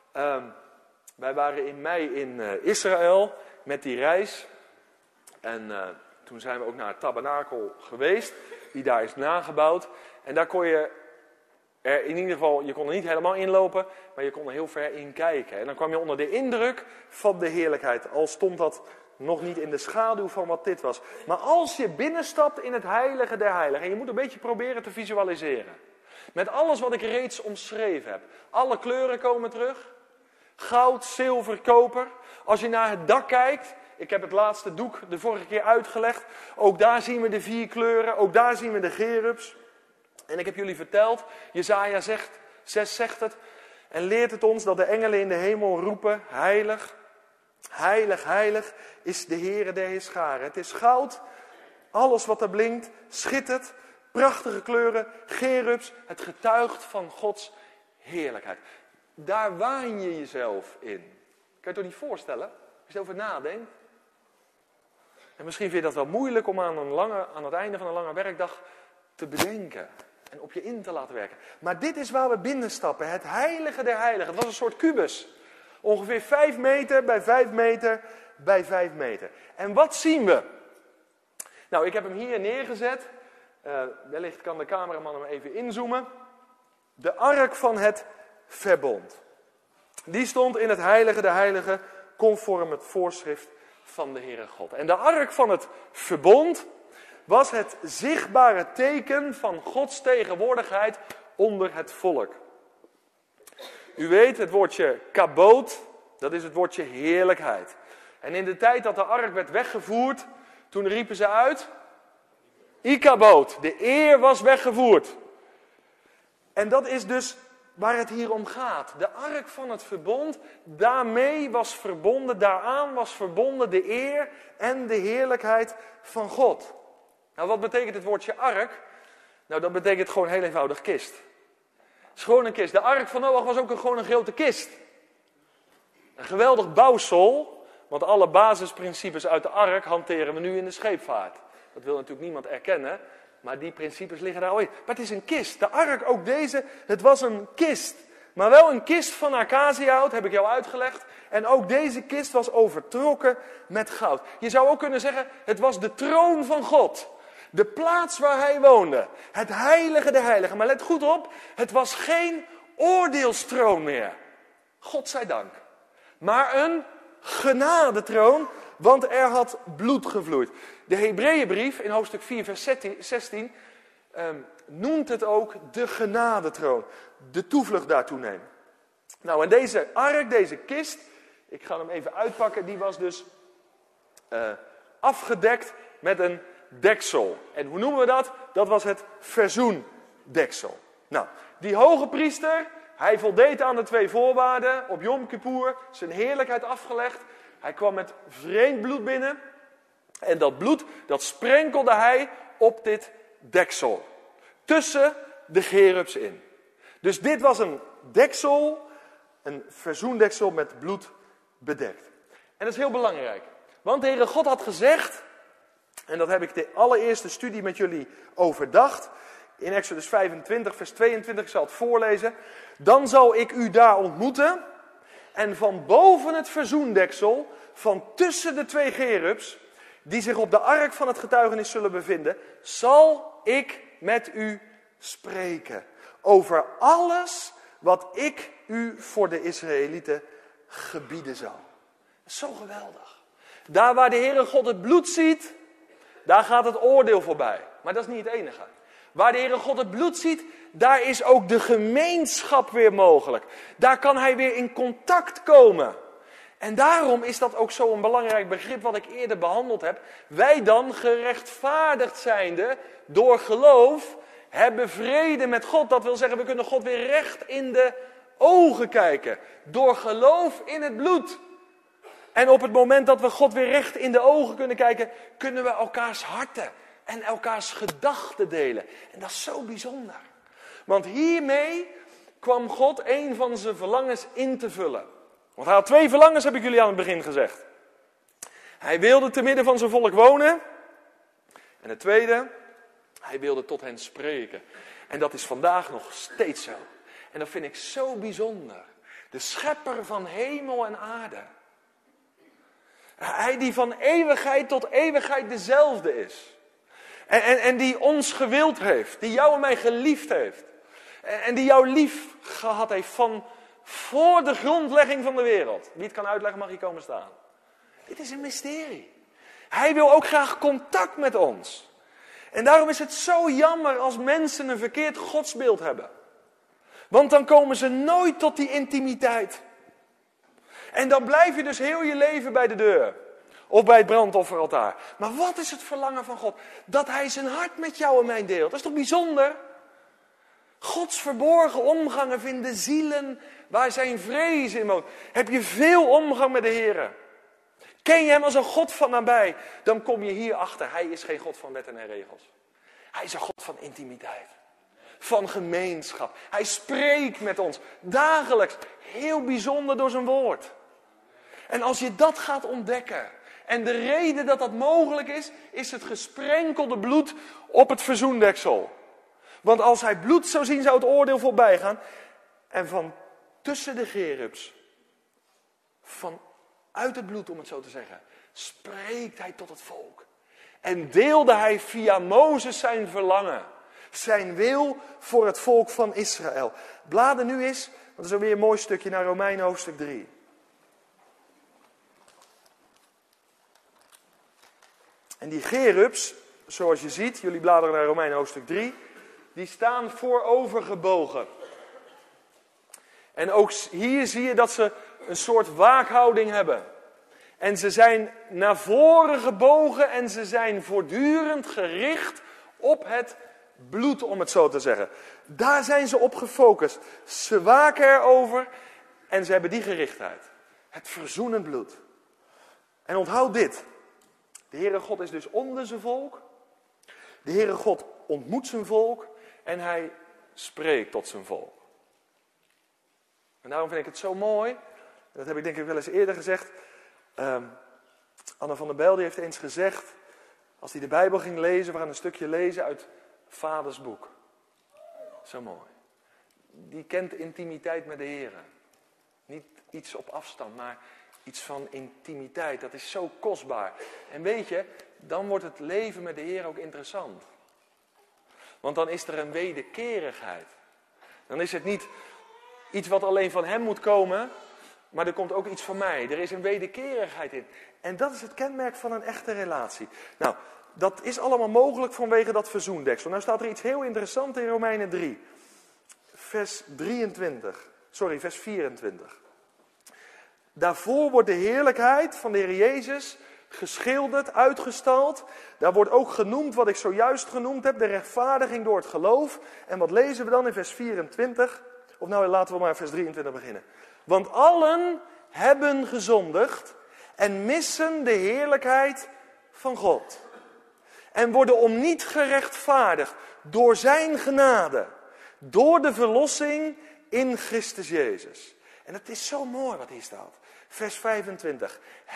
wij waren in mei in Israël met die reis. En toen zijn we ook naar het tabernakel geweest, die daar is nagebouwd. En daar kon je er in ieder geval, je kon er niet helemaal inlopen, maar je kon er heel ver in kijken. En dan kwam je onder de indruk van de heerlijkheid, al stond dat nog niet in de schaduw van wat dit was. Maar als je binnenstapt in het heilige der heiligen, en je moet een beetje proberen te visualiseren. Met alles wat ik reeds omschreven heb. Alle kleuren komen terug. Goud, zilver, koper. Als je naar het dak kijkt, ik heb het laatste doek de vorige keer uitgelegd. Ook daar zien we de 4 kleuren, ook daar zien we de gerubs. En ik heb jullie verteld, Jesaja 6 zegt het. En leert het ons dat de engelen in de hemel roepen, heilig, heilig, heilig is de Heere der Heerscharen. Het is goud, alles wat er blinkt, schittert, prachtige kleuren, gerubs. Het getuigt van Gods heerlijkheid. Daar waan je jezelf in. Kan je het toch niet voorstellen? Als je erover nadenkt. En misschien vind je dat wel moeilijk om aan het einde van een lange werkdag te bedenken. En op je in te laten werken. Maar dit is waar we binnenstappen. Het heilige der heiligen. Het was een soort kubus. Ongeveer 5 meter bij 5 meter bij 5 meter. En wat zien we? Nou, ik heb hem hier neergezet. Wellicht kan de cameraman hem even inzoomen. De ark van het verbond. Die stond in het heilige der heiligen conform het voorschrift van de Heere God. En de ark van het verbond was het zichtbare teken van Gods tegenwoordigheid onder het volk. U weet, het woordje kaboot, dat is het woordje heerlijkheid. En in de tijd dat de ark werd weggevoerd, toen riepen ze uit, Ikaboot, de eer was weggevoerd. En dat is dus waar het hier om gaat. De ark van het verbond, daarmee was verbonden, daaraan was verbonden de eer en de heerlijkheid van God. Nou, wat betekent het woordje ark? Nou, dat betekent gewoon heel eenvoudig kist. Het is gewoon een kist. De ark van Noach was ook gewoon een grote kist. Een geweldig bouwsel, want alle basisprincipes uit de ark hanteren we nu in de scheepvaart. Dat wil natuurlijk niemand erkennen, maar die principes liggen daar al in. Maar het is een kist. De ark, ook deze, het was een kist. Maar wel een kist van acaciahout, heb ik jou uitgelegd. En ook deze kist was overtrokken met goud. Je zou ook kunnen zeggen, het was de troon van God. De plaats waar hij woonde. Het heilige der heiligen. Maar let goed op, het was geen oordeelstroon meer. God zij dank. Maar een genadetroon, want er had bloed gevloeid. De Hebreeënbrief in hoofdstuk 4 vers 16 noemt het ook de genadetroon. De toevlucht daartoe nemen. Nou, en deze ark, deze kist, ik ga hem even uitpakken, die was dus afgedekt met een deksel. En hoe noemen we dat? Dat was het verzoendeksel. Nou, die hoge priester, hij voldeed aan de 2 voorwaarden. Op Yom Kippur, zijn heerlijkheid afgelegd. Hij kwam met vreemd bloed binnen. En dat bloed, dat sprenkelde hij op dit deksel. Tussen de gerubs in. Dus dit was een deksel, een verzoendeksel met bloed bedekt. En dat is heel belangrijk. Want de Heere God had gezegd, en dat heb ik de allereerste studie met jullie overdacht. In Exodus 25 vers 22, ik zal het voorlezen. Dan zal ik u daar ontmoeten. En van boven het verzoendeksel, van tussen de 2 gerubs, die zich op de ark van het getuigenis zullen bevinden, zal ik met u spreken. Over alles wat ik u voor de Israëlieten gebieden zal. Dat is zo geweldig. Daar waar de Heere God het bloed ziet, daar gaat het oordeel voorbij. Maar dat is niet het enige. Waar de Heere God het bloed ziet, daar is ook de gemeenschap weer mogelijk. Daar kan hij weer in contact komen. En daarom is dat ook zo'n belangrijk begrip wat ik eerder behandeld heb. Wij dan, gerechtvaardigd zijnde, door geloof, hebben vrede met God. Dat wil zeggen, we kunnen God weer recht in de ogen kijken. Door geloof in het bloed. En op het moment dat we God weer recht in de ogen kunnen kijken, kunnen we elkaars harten en elkaars gedachten delen. En dat is zo bijzonder. Want hiermee kwam God een van zijn verlangens in te vullen. Want hij had 2 verlangens, heb ik jullie aan het begin gezegd. Hij wilde te midden van zijn volk wonen. En het tweede, hij wilde tot hen spreken. En dat is vandaag nog steeds zo. En dat vind ik zo bijzonder. De schepper van hemel en aarde. Hij die van eeuwigheid tot eeuwigheid dezelfde is. En die ons gewild heeft. Die jou en mij geliefd heeft. En die jou lief gehad heeft van voor de grondlegging van de wereld. Wie het kan uitleggen mag hier komen staan. Dit is een mysterie. Hij wil ook graag contact met ons. En daarom is het zo jammer als mensen een verkeerd godsbeeld hebben. Want dan komen ze nooit tot die intimiteit. En dan blijf je dus heel je leven bij de deur. Of bij het brandofferaltaar. Maar wat is het verlangen van God? Dat hij zijn hart met jou en mij deelt. Dat is toch bijzonder? Gods verborgen omgangen vinden zielen waar zijn vrees in woont. Heb je veel omgang met de Heer? Ken je hem als een God van nabij? Dan kom je hierachter. Hij is geen God van wetten en regels. Hij is een God van intimiteit. Van gemeenschap. Hij spreekt met ons dagelijks. Heel bijzonder door zijn woord. En als je dat gaat ontdekken. En de reden dat dat mogelijk is het gesprenkelde bloed op het verzoendeksel. Want als hij bloed zou zien, zou het oordeel voorbij gaan. En van tussen de gerubs, vanuit het bloed om het zo te zeggen, spreekt hij tot het volk. En deelde hij via Mozes zijn verlangen. Zijn wil voor het volk van Israël. Blader nu eens, dat is alweer een mooi stukje, naar Romeinen hoofdstuk 3. En die gerubs, zoals je ziet, jullie bladeren naar Romeinen hoofdstuk 3, die staan voorovergebogen. En ook hier zie je dat ze een soort waakhouding hebben. En ze zijn naar voren gebogen en ze zijn voortdurend gericht op het bloed, om het zo te zeggen. Daar zijn ze op gefocust. Ze waken erover en ze hebben die gerichtheid. Het verzoenend bloed. En onthoud dit. De Heere God is dus onder zijn volk. De Heere God ontmoet zijn volk. en hij spreekt tot zijn volk. En daarom vind ik het zo mooi, dat heb ik denk ik wel eens eerder gezegd. Anne van der Bijl die heeft eens gezegd, als hij de Bijbel ging lezen, we gaan een stukje lezen uit Vaders boek. Zo mooi. Die kent intimiteit met de Heer. Niet iets op afstand, maar iets van intimiteit. Dat is zo kostbaar. En weet je, dan wordt het leven met de Heer ook interessant. Want dan is er een wederkerigheid. Dan is het niet iets wat alleen van hem moet komen, maar er komt ook iets van mij. Er is een wederkerigheid in. En dat is het kenmerk van een echte relatie. Nou, dat is allemaal mogelijk vanwege dat verzoendeksel. Nou staat er iets heel interessants in Romeinen 3. Vers 24. Daarvoor wordt de heerlijkheid van de Heer Jezus geschilderd, uitgestald. Daar wordt ook genoemd wat ik zojuist genoemd heb, de rechtvaardiging door het geloof. En wat lezen we dan in vers 24? Of nou, laten we maar vers 23 beginnen. Want allen hebben gezondigd en missen de heerlijkheid van God. En worden om niet gerechtvaardigd door zijn genade. Door de verlossing in Christus Jezus. En het is zo mooi wat hier staat. Vers 25.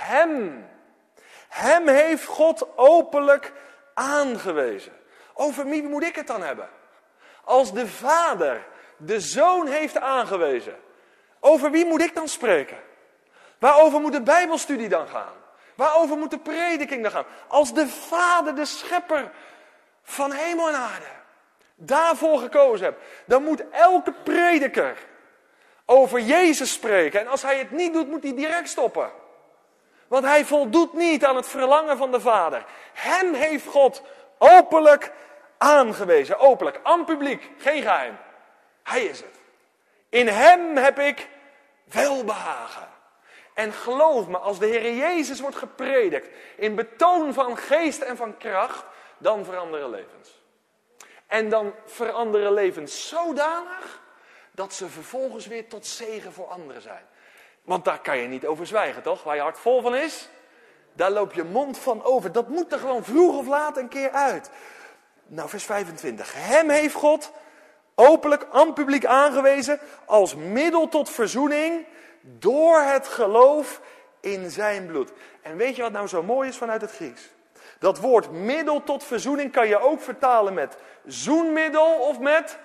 Hem heeft God openlijk aangewezen. Over wie moet ik het dan hebben? Als de Vader de Zoon heeft aangewezen. Over wie moet ik dan spreken? Waarover moet de Bijbelstudie dan gaan? Waarover moet de prediking dan gaan? Als de Vader, de Schepper van hemel en aarde, daarvoor gekozen hebt, dan moet elke prediker over Jezus spreken. En als hij het niet doet, moet hij direct stoppen. Want hij voldoet niet aan het verlangen van de Vader. Hem heeft God openlijk aangewezen. Openlijk, aan publiek, geen geheim. Hij is het. In hem heb ik welbehagen. En geloof me, als de Heer Jezus wordt gepredikt in betoon van geest en van kracht, dan veranderen levens. En dan veranderen levens zodanig dat ze vervolgens weer tot zegen voor anderen zijn. Want daar kan je niet over zwijgen, toch? Waar je hart vol van is, daar loop je mond van over. Dat moet er gewoon vroeg of laat een keer uit. Nou, vers 25. Hem heeft God openlijk aan publiek aangewezen als middel tot verzoening door het geloof in zijn bloed. En weet je wat nou zo mooi is vanuit het Grieks? Dat woord middel tot verzoening kan je ook vertalen met zoenmiddel of met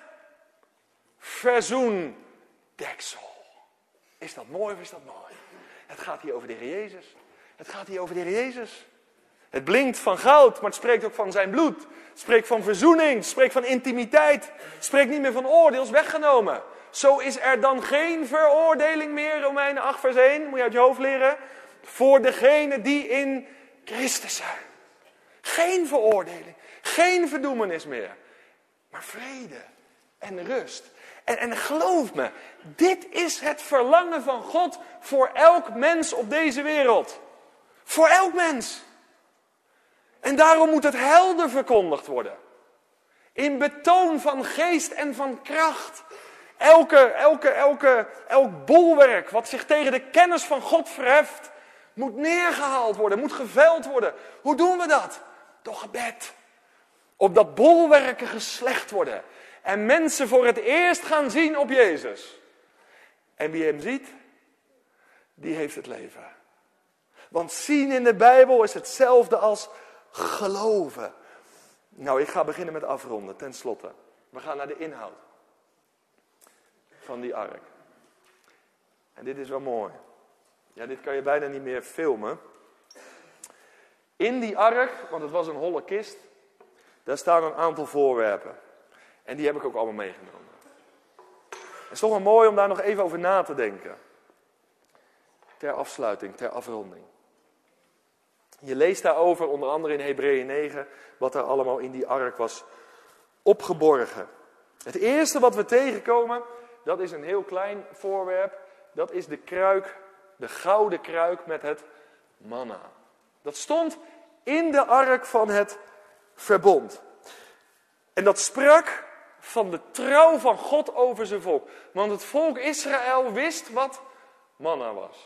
verzoendeksel. Is dat mooi of is dat mooi? Het gaat hier over de Heer Jezus. Het gaat hier over de Heer Jezus. Het blinkt van goud, maar het spreekt ook van zijn bloed. Het spreekt van verzoening, het spreekt van intimiteit. Het spreekt niet meer van oordeel, is weggenomen. Zo is er dan geen veroordeling meer, Romeinen 8 vers 1, moet je uit je hoofd leren. Voor degenen die in Christus zijn. Geen veroordeling, geen verdoemenis meer. Maar vrede en rust. En geloof me, dit is het verlangen van God voor elk mens op deze wereld. Voor elk mens. En daarom moet het helder verkondigd worden. In betoon van geest en van kracht. Elk bolwerk wat zich tegen de kennis van God verheft, moet neergehaald worden, moet geveld worden. Hoe doen we dat? Door gebed. Opdat bolwerken geslecht worden. En mensen voor het eerst gaan zien op Jezus. En wie hem ziet, die heeft het leven. Want zien in de Bijbel is hetzelfde als geloven. Nou, ik ga beginnen met afronden, ten slotte. We gaan naar de inhoud van die ark. En dit is wel mooi. Ja, dit kan je bijna niet meer filmen. In die ark, want het was een holle kist, daar staan een aantal voorwerpen. En die heb ik ook allemaal meegenomen. Het is toch wel mooi om daar nog even over na te denken. Ter afsluiting, ter afronding. Je leest daarover, onder andere in Hebreeën 9, wat er allemaal in die ark was opgeborgen. Het eerste wat we tegenkomen, dat is een heel klein voorwerp. Dat is de kruik, de gouden kruik met het manna. Dat stond in de ark van het verbond. En dat sprak van de trouw van God over zijn volk. Want het volk Israël wist wat manna was.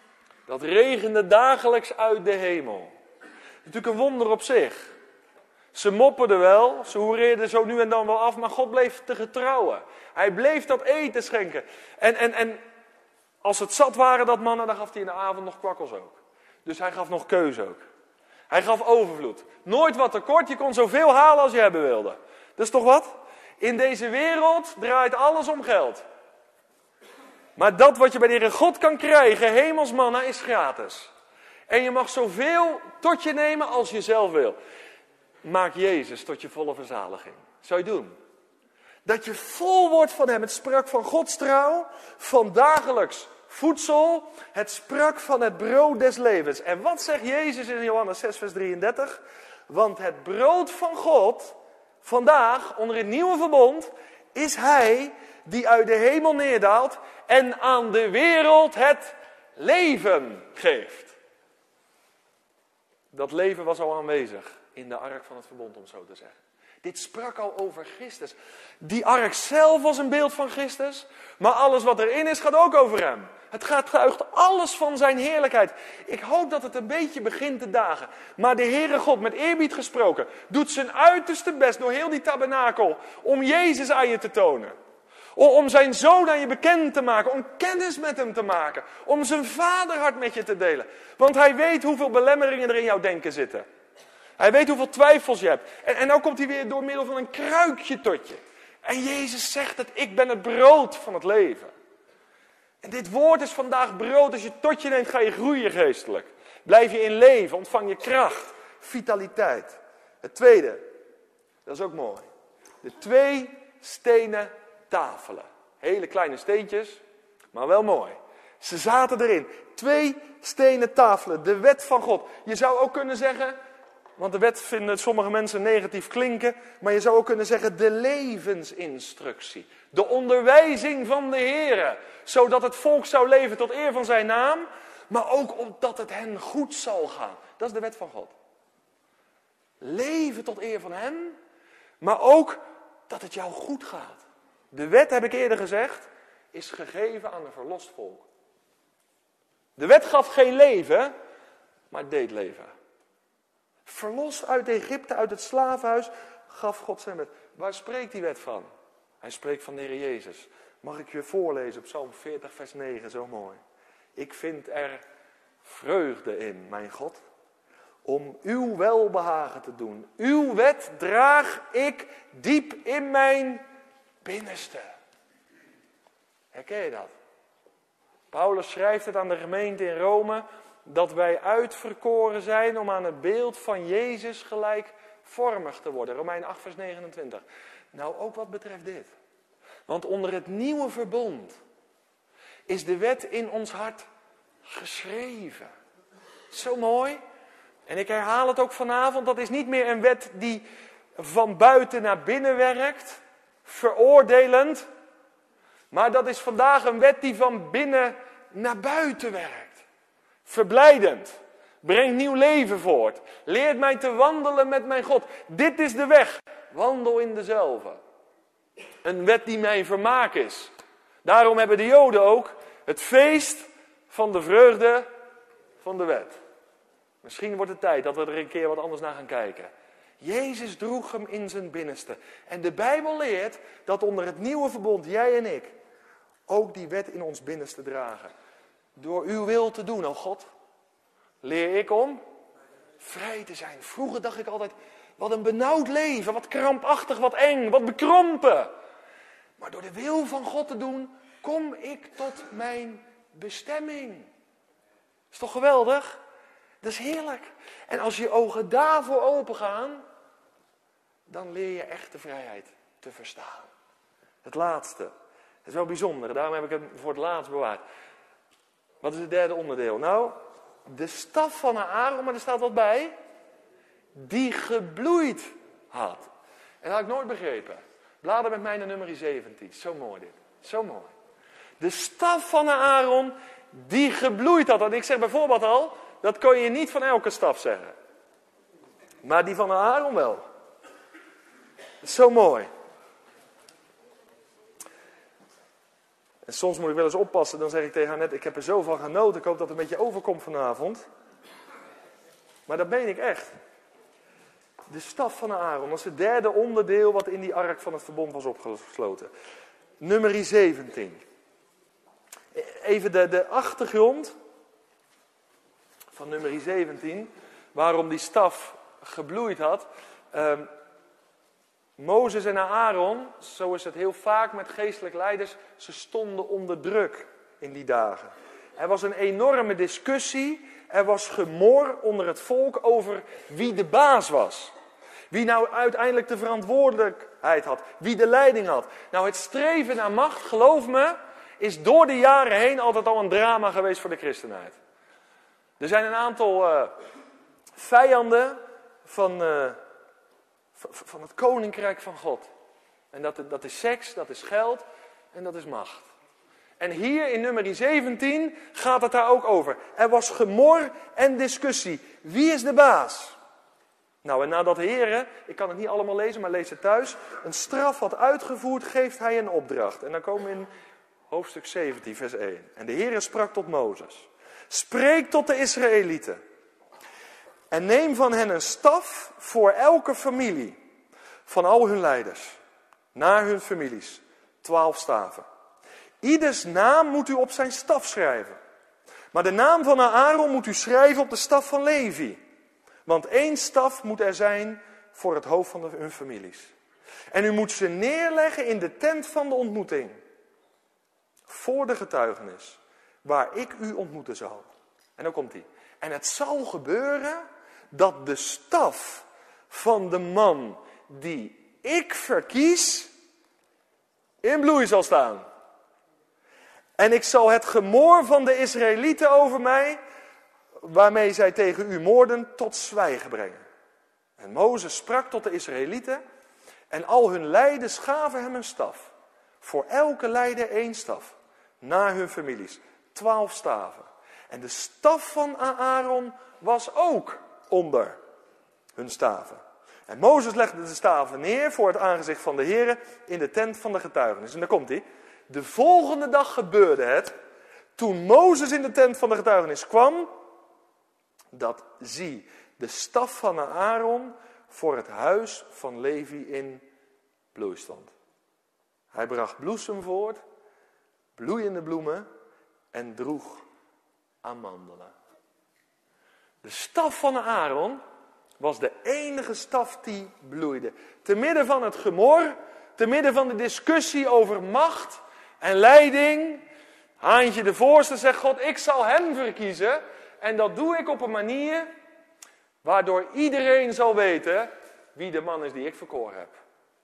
Dat regende dagelijks uit de hemel. Natuurlijk een wonder op zich. Ze mopperden wel, ze hoereerden zo nu en dan wel af, maar God bleef te getrouwen. Hij bleef dat eten schenken. En als het zat waren, dat mannen, dan gaf hij in de avond nog kwakkels ook. Dus hij gaf nog keuze ook. Hij gaf overvloed. Nooit wat tekort, je kon zoveel halen als je hebben wilde. Dat is toch wat? In deze wereld draait alles om geld. Maar dat wat je bij de Heere God kan krijgen, hemelsmanna, is gratis. En je mag zoveel tot je nemen als je zelf wil. Maak Jezus tot je volle verzaliging. Zou je doen? Dat je vol wordt van hem. Het sprak van Gods trouw, van dagelijks voedsel. Het sprak van het brood des levens. En wat zegt Jezus in Johannes 6 vers 33? Want het brood van God, vandaag onder het nieuwe verbond, is hij die uit de hemel neerdaalt en aan de wereld het leven geeft. Dat leven was al aanwezig in de ark van het verbond, om zo te zeggen. Dit sprak al over Christus. Die ark zelf was een beeld van Christus, maar alles wat erin is gaat ook over hem. Het getuigt alles van zijn heerlijkheid. Ik hoop dat het een beetje begint te dagen. Maar de Heere God, met eerbied gesproken, doet zijn uiterste best door heel die tabernakel om Jezus aan je te tonen. Om zijn zoon aan je bekend te maken, om kennis met hem te maken, om zijn vaderhart met je te delen. Want hij weet hoeveel belemmeringen er in jouw denken zitten. Hij weet hoeveel twijfels je hebt. En nou komt hij weer door middel van een kruikje tot je. En Jezus zegt het, ik ben het brood van het leven. En dit woord is vandaag brood. Als je tot je neemt, ga je groeien geestelijk. Blijf je in leven, ontvang je kracht, vitaliteit. Het tweede, dat is ook mooi. De 2 stenen tafelen. Hele kleine steentjes, maar wel mooi. Ze zaten erin. 2 stenen tafelen, de wet van God. Je zou ook kunnen zeggen, want de wet vinden sommige mensen negatief klinken, maar je zou ook kunnen zeggen de levensinstructie. De onderwijzing van de Heere, zodat het volk zou leven tot eer van zijn naam, maar ook opdat het hen goed zal gaan. Dat is de wet van God. Leven tot eer van hem, maar ook dat het jou goed gaat. De wet, heb ik eerder gezegd, is gegeven aan een verlost volk. De wet gaf geen leven, maar deed leven. Verlost uit Egypte, uit het slavenhuis, gaf God zijn wet. Waar spreekt die wet van? Hij spreekt van de Heer Jezus. Mag ik je voorlezen op Psalm 40 vers 9, zo mooi. Ik vind er vreugde in, mijn God, om uw welbehagen te doen. Uw wet draag ik diep in mijn binnenste. Herken je dat? Paulus schrijft het aan de gemeente in Rome, dat wij uitverkoren zijn om aan het beeld van Jezus gelijkvormig te worden. Romeinen 8 vers 29. Nou, ook wat betreft dit. Want onder het nieuwe verbond is de wet in ons hart geschreven. Zo mooi. En ik herhaal het ook vanavond, dat is niet meer een wet die van buiten naar binnen werkt, veroordelend. Maar dat is vandaag een wet die van binnen naar buiten werkt. Verblijdend. Brengt nieuw leven voort. Leert mij te wandelen met mijn God. Dit is de weg. Wandel in dezelfde. Een wet die mijn vermaak is. Daarom hebben de Joden ook het feest van de vreugde van de wet. Misschien wordt het tijd dat we er een keer wat anders naar gaan kijken. Jezus droeg hem in zijn binnenste. En de Bijbel leert dat onder het nieuwe verbond, jij en ik, ook die wet in ons binnenste dragen. Door uw wil te doen, o God, leer ik om vrij te zijn. Vroeger dacht ik altijd, wat een benauwd leven, wat krampachtig, wat eng, wat bekrompen. Maar door de wil van God te doen, kom ik tot mijn bestemming. Is toch geweldig? Dat is heerlijk. En als je ogen daarvoor open gaan, dan leer je echt de vrijheid te verstaan. Het laatste. Dat is wel bijzonder, daarom heb ik het voor het laatst bewaard. Wat is het derde onderdeel? Nou, de staf van Aaron, maar er staat wat bij, die gebloeid had. En dat had ik nooit begrepen. Blader met mij naar nummer 17. Zo mooi dit. Zo mooi. De staf van Aaron, die gebloeid had. En ik zeg bijvoorbeeld al, dat kon je niet van elke staf zeggen. Maar die van Aaron wel. Dat is zo mooi. En soms moet ik wel eens oppassen, dan zeg ik tegen haar net, ik heb er zo van genoten, ik hoop dat het een beetje overkomt vanavond. Maar dat meen ik echt. De staf van Aaron, dat is het derde onderdeel wat in die ark van het verbond was opgesloten. Nummer 17. Even de achtergrond van nummer 17, waarom die staf gebloeid had. Mozes en Aaron, zo is het heel vaak met geestelijk leiders, ze stonden onder druk in die dagen. Er was een enorme discussie, er was gemor onder het volk over wie de baas was. Wie nou uiteindelijk de verantwoordelijkheid had, wie de leiding had. Nou, het streven naar macht, geloof me, is door de jaren heen altijd al een drama geweest voor de christenheid. Er zijn een aantal vijanden van het koninkrijk van God. En dat is seks, dat is geld en dat is macht. En hier in nummer 17 gaat het daar ook over. Er was gemor en discussie. Wie is de baas? Nou, en nadat de Heere, ik kan het niet allemaal lezen, maar lees het thuis, een straf had uitgevoerd, geeft hij een opdracht. En dan komen we in hoofdstuk 17, vers 1. En de Heere sprak tot Mozes. Spreek tot de Israëlieten. En neem van hen een staf voor elke familie. Van al hun leiders. Naar hun families. 12 staven. Ieders naam moet u op zijn staf schrijven. Maar de naam van Aaron moet u schrijven op de staf van Levi. Want 1 staf moet er zijn voor het hoofd van hun families. En u moet ze neerleggen in de tent van de ontmoeting. Voor de getuigenis. Waar ik u ontmoeten zal. En dan komt hij. En het zal gebeuren dat de staf van de man die ik verkies in bloei zal staan. En ik zal het gemor van de Israëlieten over mij, waarmee zij tegen u moorden, tot zwijgen brengen. En Mozes sprak tot de Israëlieten en al hun leiders gaven hem een staf. Voor elke leider 1 staf. Naar hun families. 12 staven. En de staf van Aaron was ook onder hun staven. En Mozes legde de staven neer voor het aangezicht van de Heere in de tent van de getuigenis. En daar komt hij. De volgende dag gebeurde het, toen Mozes in de tent van de getuigenis kwam, dat zie, de staf van Aaron voor het huis van Levi in bloei stond. Hij bracht bloesem voort, bloeiende bloemen en droeg amandelen. De staf van Aaron was de enige staf die bloeide. Te midden van het gemor, te midden van de discussie over macht en leiding. Haantje de voorste zegt, God, ik zal hem verkiezen. En dat doe ik op een manier waardoor iedereen zal weten wie de man is die ik verkoren heb.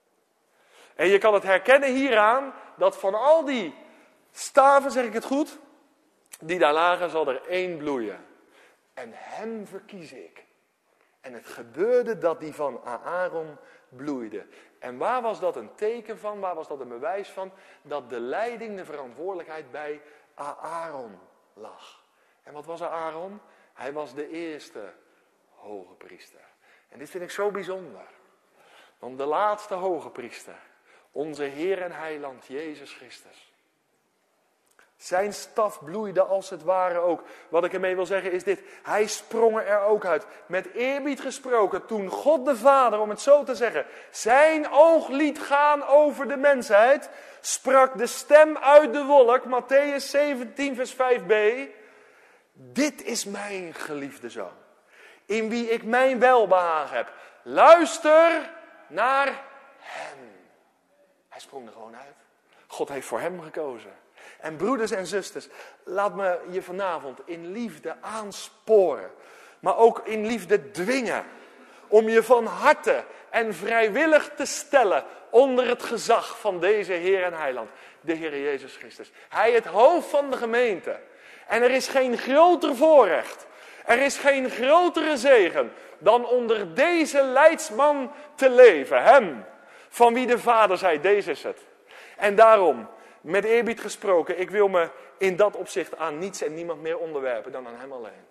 En je kan het herkennen hieraan dat van al die staven, zeg ik het goed, die daar lagen, zal er 1 bloeien. En hem verkies ik. En het gebeurde dat die van Aaron bloeide. En waar was dat een teken van? Waar was dat een bewijs van? Dat de leiding, de verantwoordelijkheid bij Aaron lag. En wat was Aaron? Hij was de eerste hoge priester. En dit vind ik zo bijzonder. Want de laatste hoge priester, onze Heer en Heiland Jezus Christus. Zijn staf bloeide als het ware ook. Wat ik ermee wil zeggen is dit. Hij sprong er ook uit. Met eerbied gesproken. Toen God de Vader, om het zo te zeggen, zijn oog liet gaan over de mensheid, sprak de stem uit de wolk. Mattheüs 17 vers 5b. Dit is mijn geliefde zoon. In wie ik mijn welbehagen heb. Luister naar hem. Hij sprong er gewoon uit. God heeft voor hem gekozen. En broeders en zusters, laat me je vanavond in liefde aansporen. Maar ook in liefde dwingen. Om je van harte en vrijwillig te stellen onder het gezag van deze Heer en Heiland. De Heer Jezus Christus. Hij het hoofd van de gemeente. En er is geen groter voorrecht. Er is geen grotere zegen dan onder deze leidsman te leven. Hem, van wie de Vader zei, deze is het. En daarom, met eerbied gesproken, ik wil me in dat opzicht aan niets en niemand meer onderwerpen dan aan hem alleen.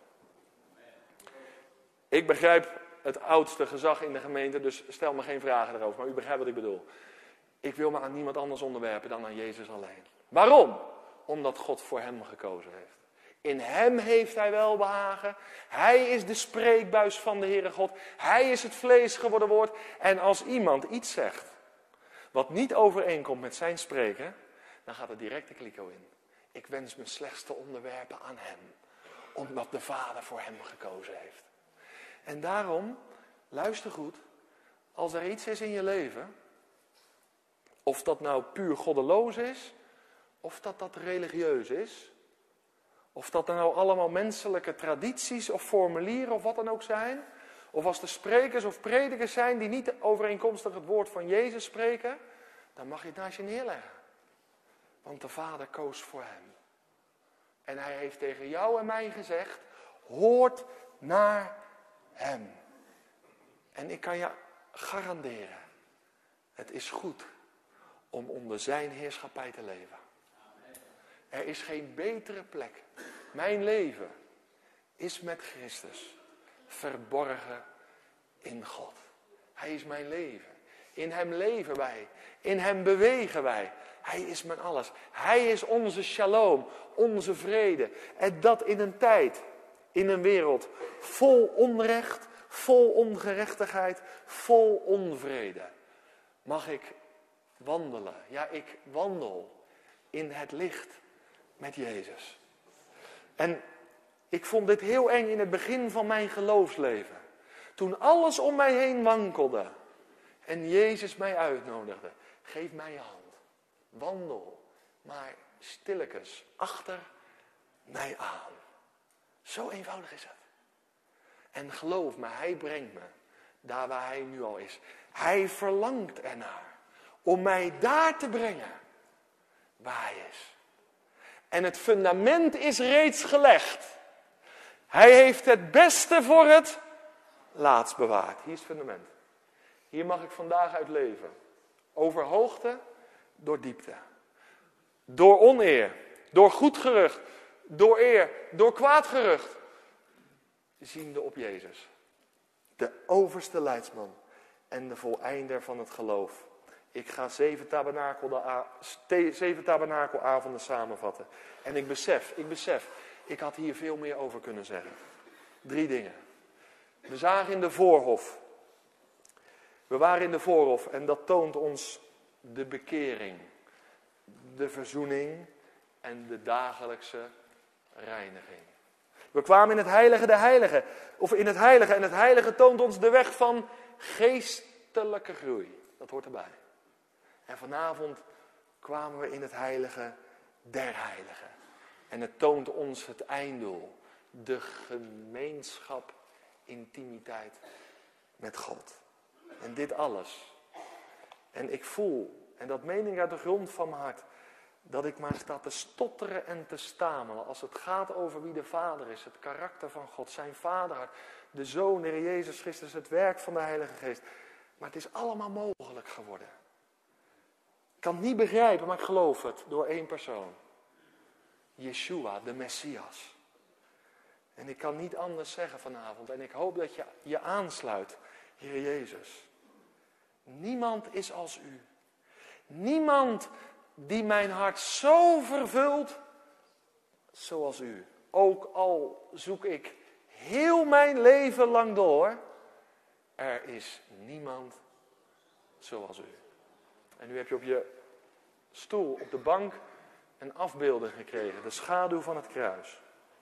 Ik begrijp het oudste gezag in de gemeente, dus stel me geen vragen erover, maar u begrijpt wat ik bedoel. Ik wil me aan niemand anders onderwerpen dan aan Jezus alleen. Waarom? Omdat God voor hem gekozen heeft. In hem heeft hij welbehagen. Hij is de spreekbuis van de Heere God. Hij is het vlees geworden woord. En als iemand iets zegt wat niet overeenkomt met zijn spreken, dan gaat er direct de kliko in. Ik wens me slechts te onderwerpen aan hem. Omdat de Vader voor hem gekozen heeft. En daarom, luister goed, als er iets is in je leven, of dat nou puur goddeloos is, of dat religieus is, of dat er nou allemaal menselijke tradities of formulieren of wat dan ook zijn, of als er sprekers of predikers zijn die niet overeenkomstig het woord van Jezus spreken, dan mag je het naast je neerleggen. Want de Vader koos voor hem. En hij heeft tegen jou en mij gezegd, hoort naar hem. En ik kan je garanderen, het is goed om onder zijn heerschappij te leven. Er is geen betere plek. Mijn leven is met Christus verborgen in God. Hij is mijn leven. In hem leven wij. In hem bewegen wij. Hij is mijn alles. Hij is onze shalom, onze vrede. En dat in een tijd, in een wereld vol onrecht, vol ongerechtigheid, vol onvrede. Mag ik wandelen? Ja, ik wandel in het licht met Jezus. En ik vond dit heel eng in het begin van mijn geloofsleven. Toen alles om mij heen wankelde. En Jezus mij uitnodigde. Geef mij je hand. Wandel maar stillekens achter mij aan. Zo eenvoudig is het. En geloof me, hij brengt me daar waar hij nu al is. Hij verlangt ernaar om mij daar te brengen waar hij is. En het fundament is reeds gelegd. Hij heeft het beste voor het laatst bewaard. Hier is het fundament. Hier mag ik vandaag uit leven. Over hoogte, door diepte. Door oneer, door goed gerucht, door eer, door kwaad gerucht. Ziende op Jezus. De overste leidsman en de voleinder van het geloof. Ik ga 7 tabernakelavonden samenvatten. En ik besef, ik had hier veel meer over kunnen zeggen. 3 dingen. We zagen in de voorhof. We waren in de voorhof en dat toont ons de bekering, de verzoening en de dagelijkse reiniging. We kwamen in het heilige der heiligen, of in het heilige, en het heilige toont ons de weg van geestelijke groei. Dat hoort erbij. En vanavond kwamen we in het heilige der heiligen. En het toont ons het einddoel, de gemeenschap, intimiteit met God. En dit alles. En ik voel, en dat meen ik uit de grond van mijn hart, dat ik maar sta te stotteren en te stamelen als het gaat over wie de Vader is, het karakter van God, zijn vaderhart, de Zoon, de Heer Jezus Christus, het werk van de Heilige Geest. Maar het is allemaal mogelijk geworden. Ik kan het niet begrijpen, maar ik geloof het door 1 persoon. Yeshua, de Messias. En ik kan niet anders zeggen vanavond. En ik hoop dat je je aansluit, Heer Jezus. Niemand is als u. Niemand die mijn hart zo vervult zoals u. Ook al zoek ik heel mijn leven lang door. Er is niemand zoals u. En nu heb je op je stoel, op de bank, een afbeelding gekregen. De schaduw van het kruis.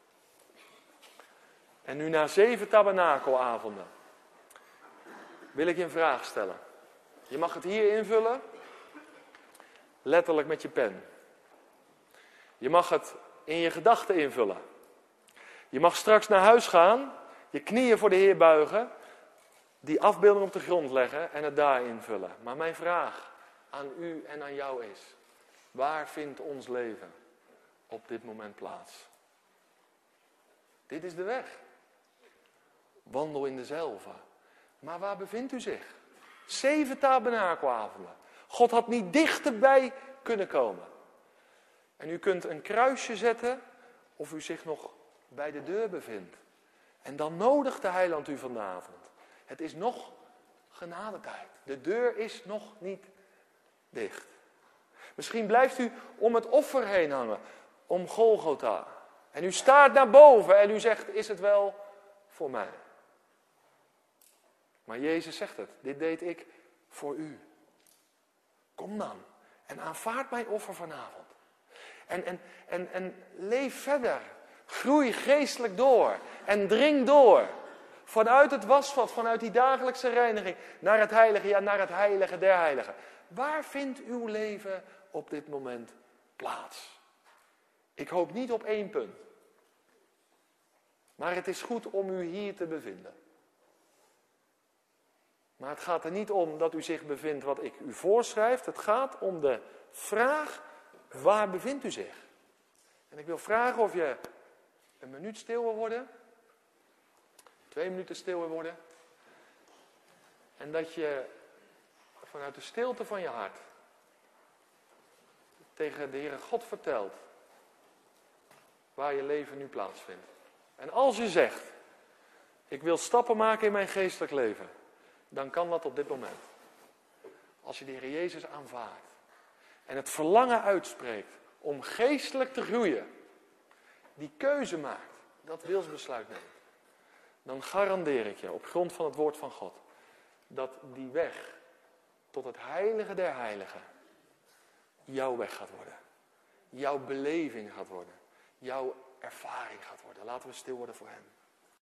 En nu na 7 tabernakelavonden wil ik je een vraag stellen. Je mag het hier invullen. Letterlijk met je pen. Je mag het in je gedachten invullen. Je mag straks naar huis gaan. Je knieën voor de Heer buigen. Die afbeelding op de grond leggen en het daar invullen. Maar mijn vraag aan u en aan jou is. Waar vindt ons leven op dit moment plaats? Dit is de weg. Wandel in dezelfde. Maar waar bevindt u zich? 7 tabernakelavonden. God had niet dichterbij kunnen komen. En u kunt een kruisje zetten of u zich nog bij de deur bevindt. En dan nodigt de Heiland u vanavond. Het is nog genadetijd. De deur is nog niet dicht. Misschien blijft u om het offer heen hangen. Om Golgotha. En u staart naar boven en u zegt, is het wel voor mij? Maar Jezus zegt het, dit deed ik voor u. Kom dan en aanvaard mijn offer vanavond. En leef verder. Groei geestelijk door. En dring door. Vanuit het wasvat, vanuit die dagelijkse reiniging. Naar het heilige, ja, naar het heilige der heiligen. Waar vindt uw leven op dit moment plaats? Ik hoop niet op 1 punt. Maar het is goed om u hier te bevinden. Maar het gaat er niet om dat u zich bevindt wat ik u voorschrijf. Het gaat om de vraag, waar bevindt u zich? En ik wil vragen of je 1 minuut stil wil worden. 2 minuten stil wil worden. En dat je vanuit de stilte van je hart tegen de Heere God vertelt waar je leven nu plaatsvindt. En als je zegt, ik wil stappen maken in mijn geestelijk leven, dan kan dat op dit moment. Als je de Heer Jezus aanvaardt en het verlangen uitspreekt om geestelijk te groeien, die keuze maakt, dat wilsbesluit neemt, dan garandeer ik je op grond van het woord van God, dat die weg tot het heilige der heiligen jouw weg gaat worden. Jouw beleving gaat worden. Jouw ervaring gaat worden. Laten we stil worden voor hem.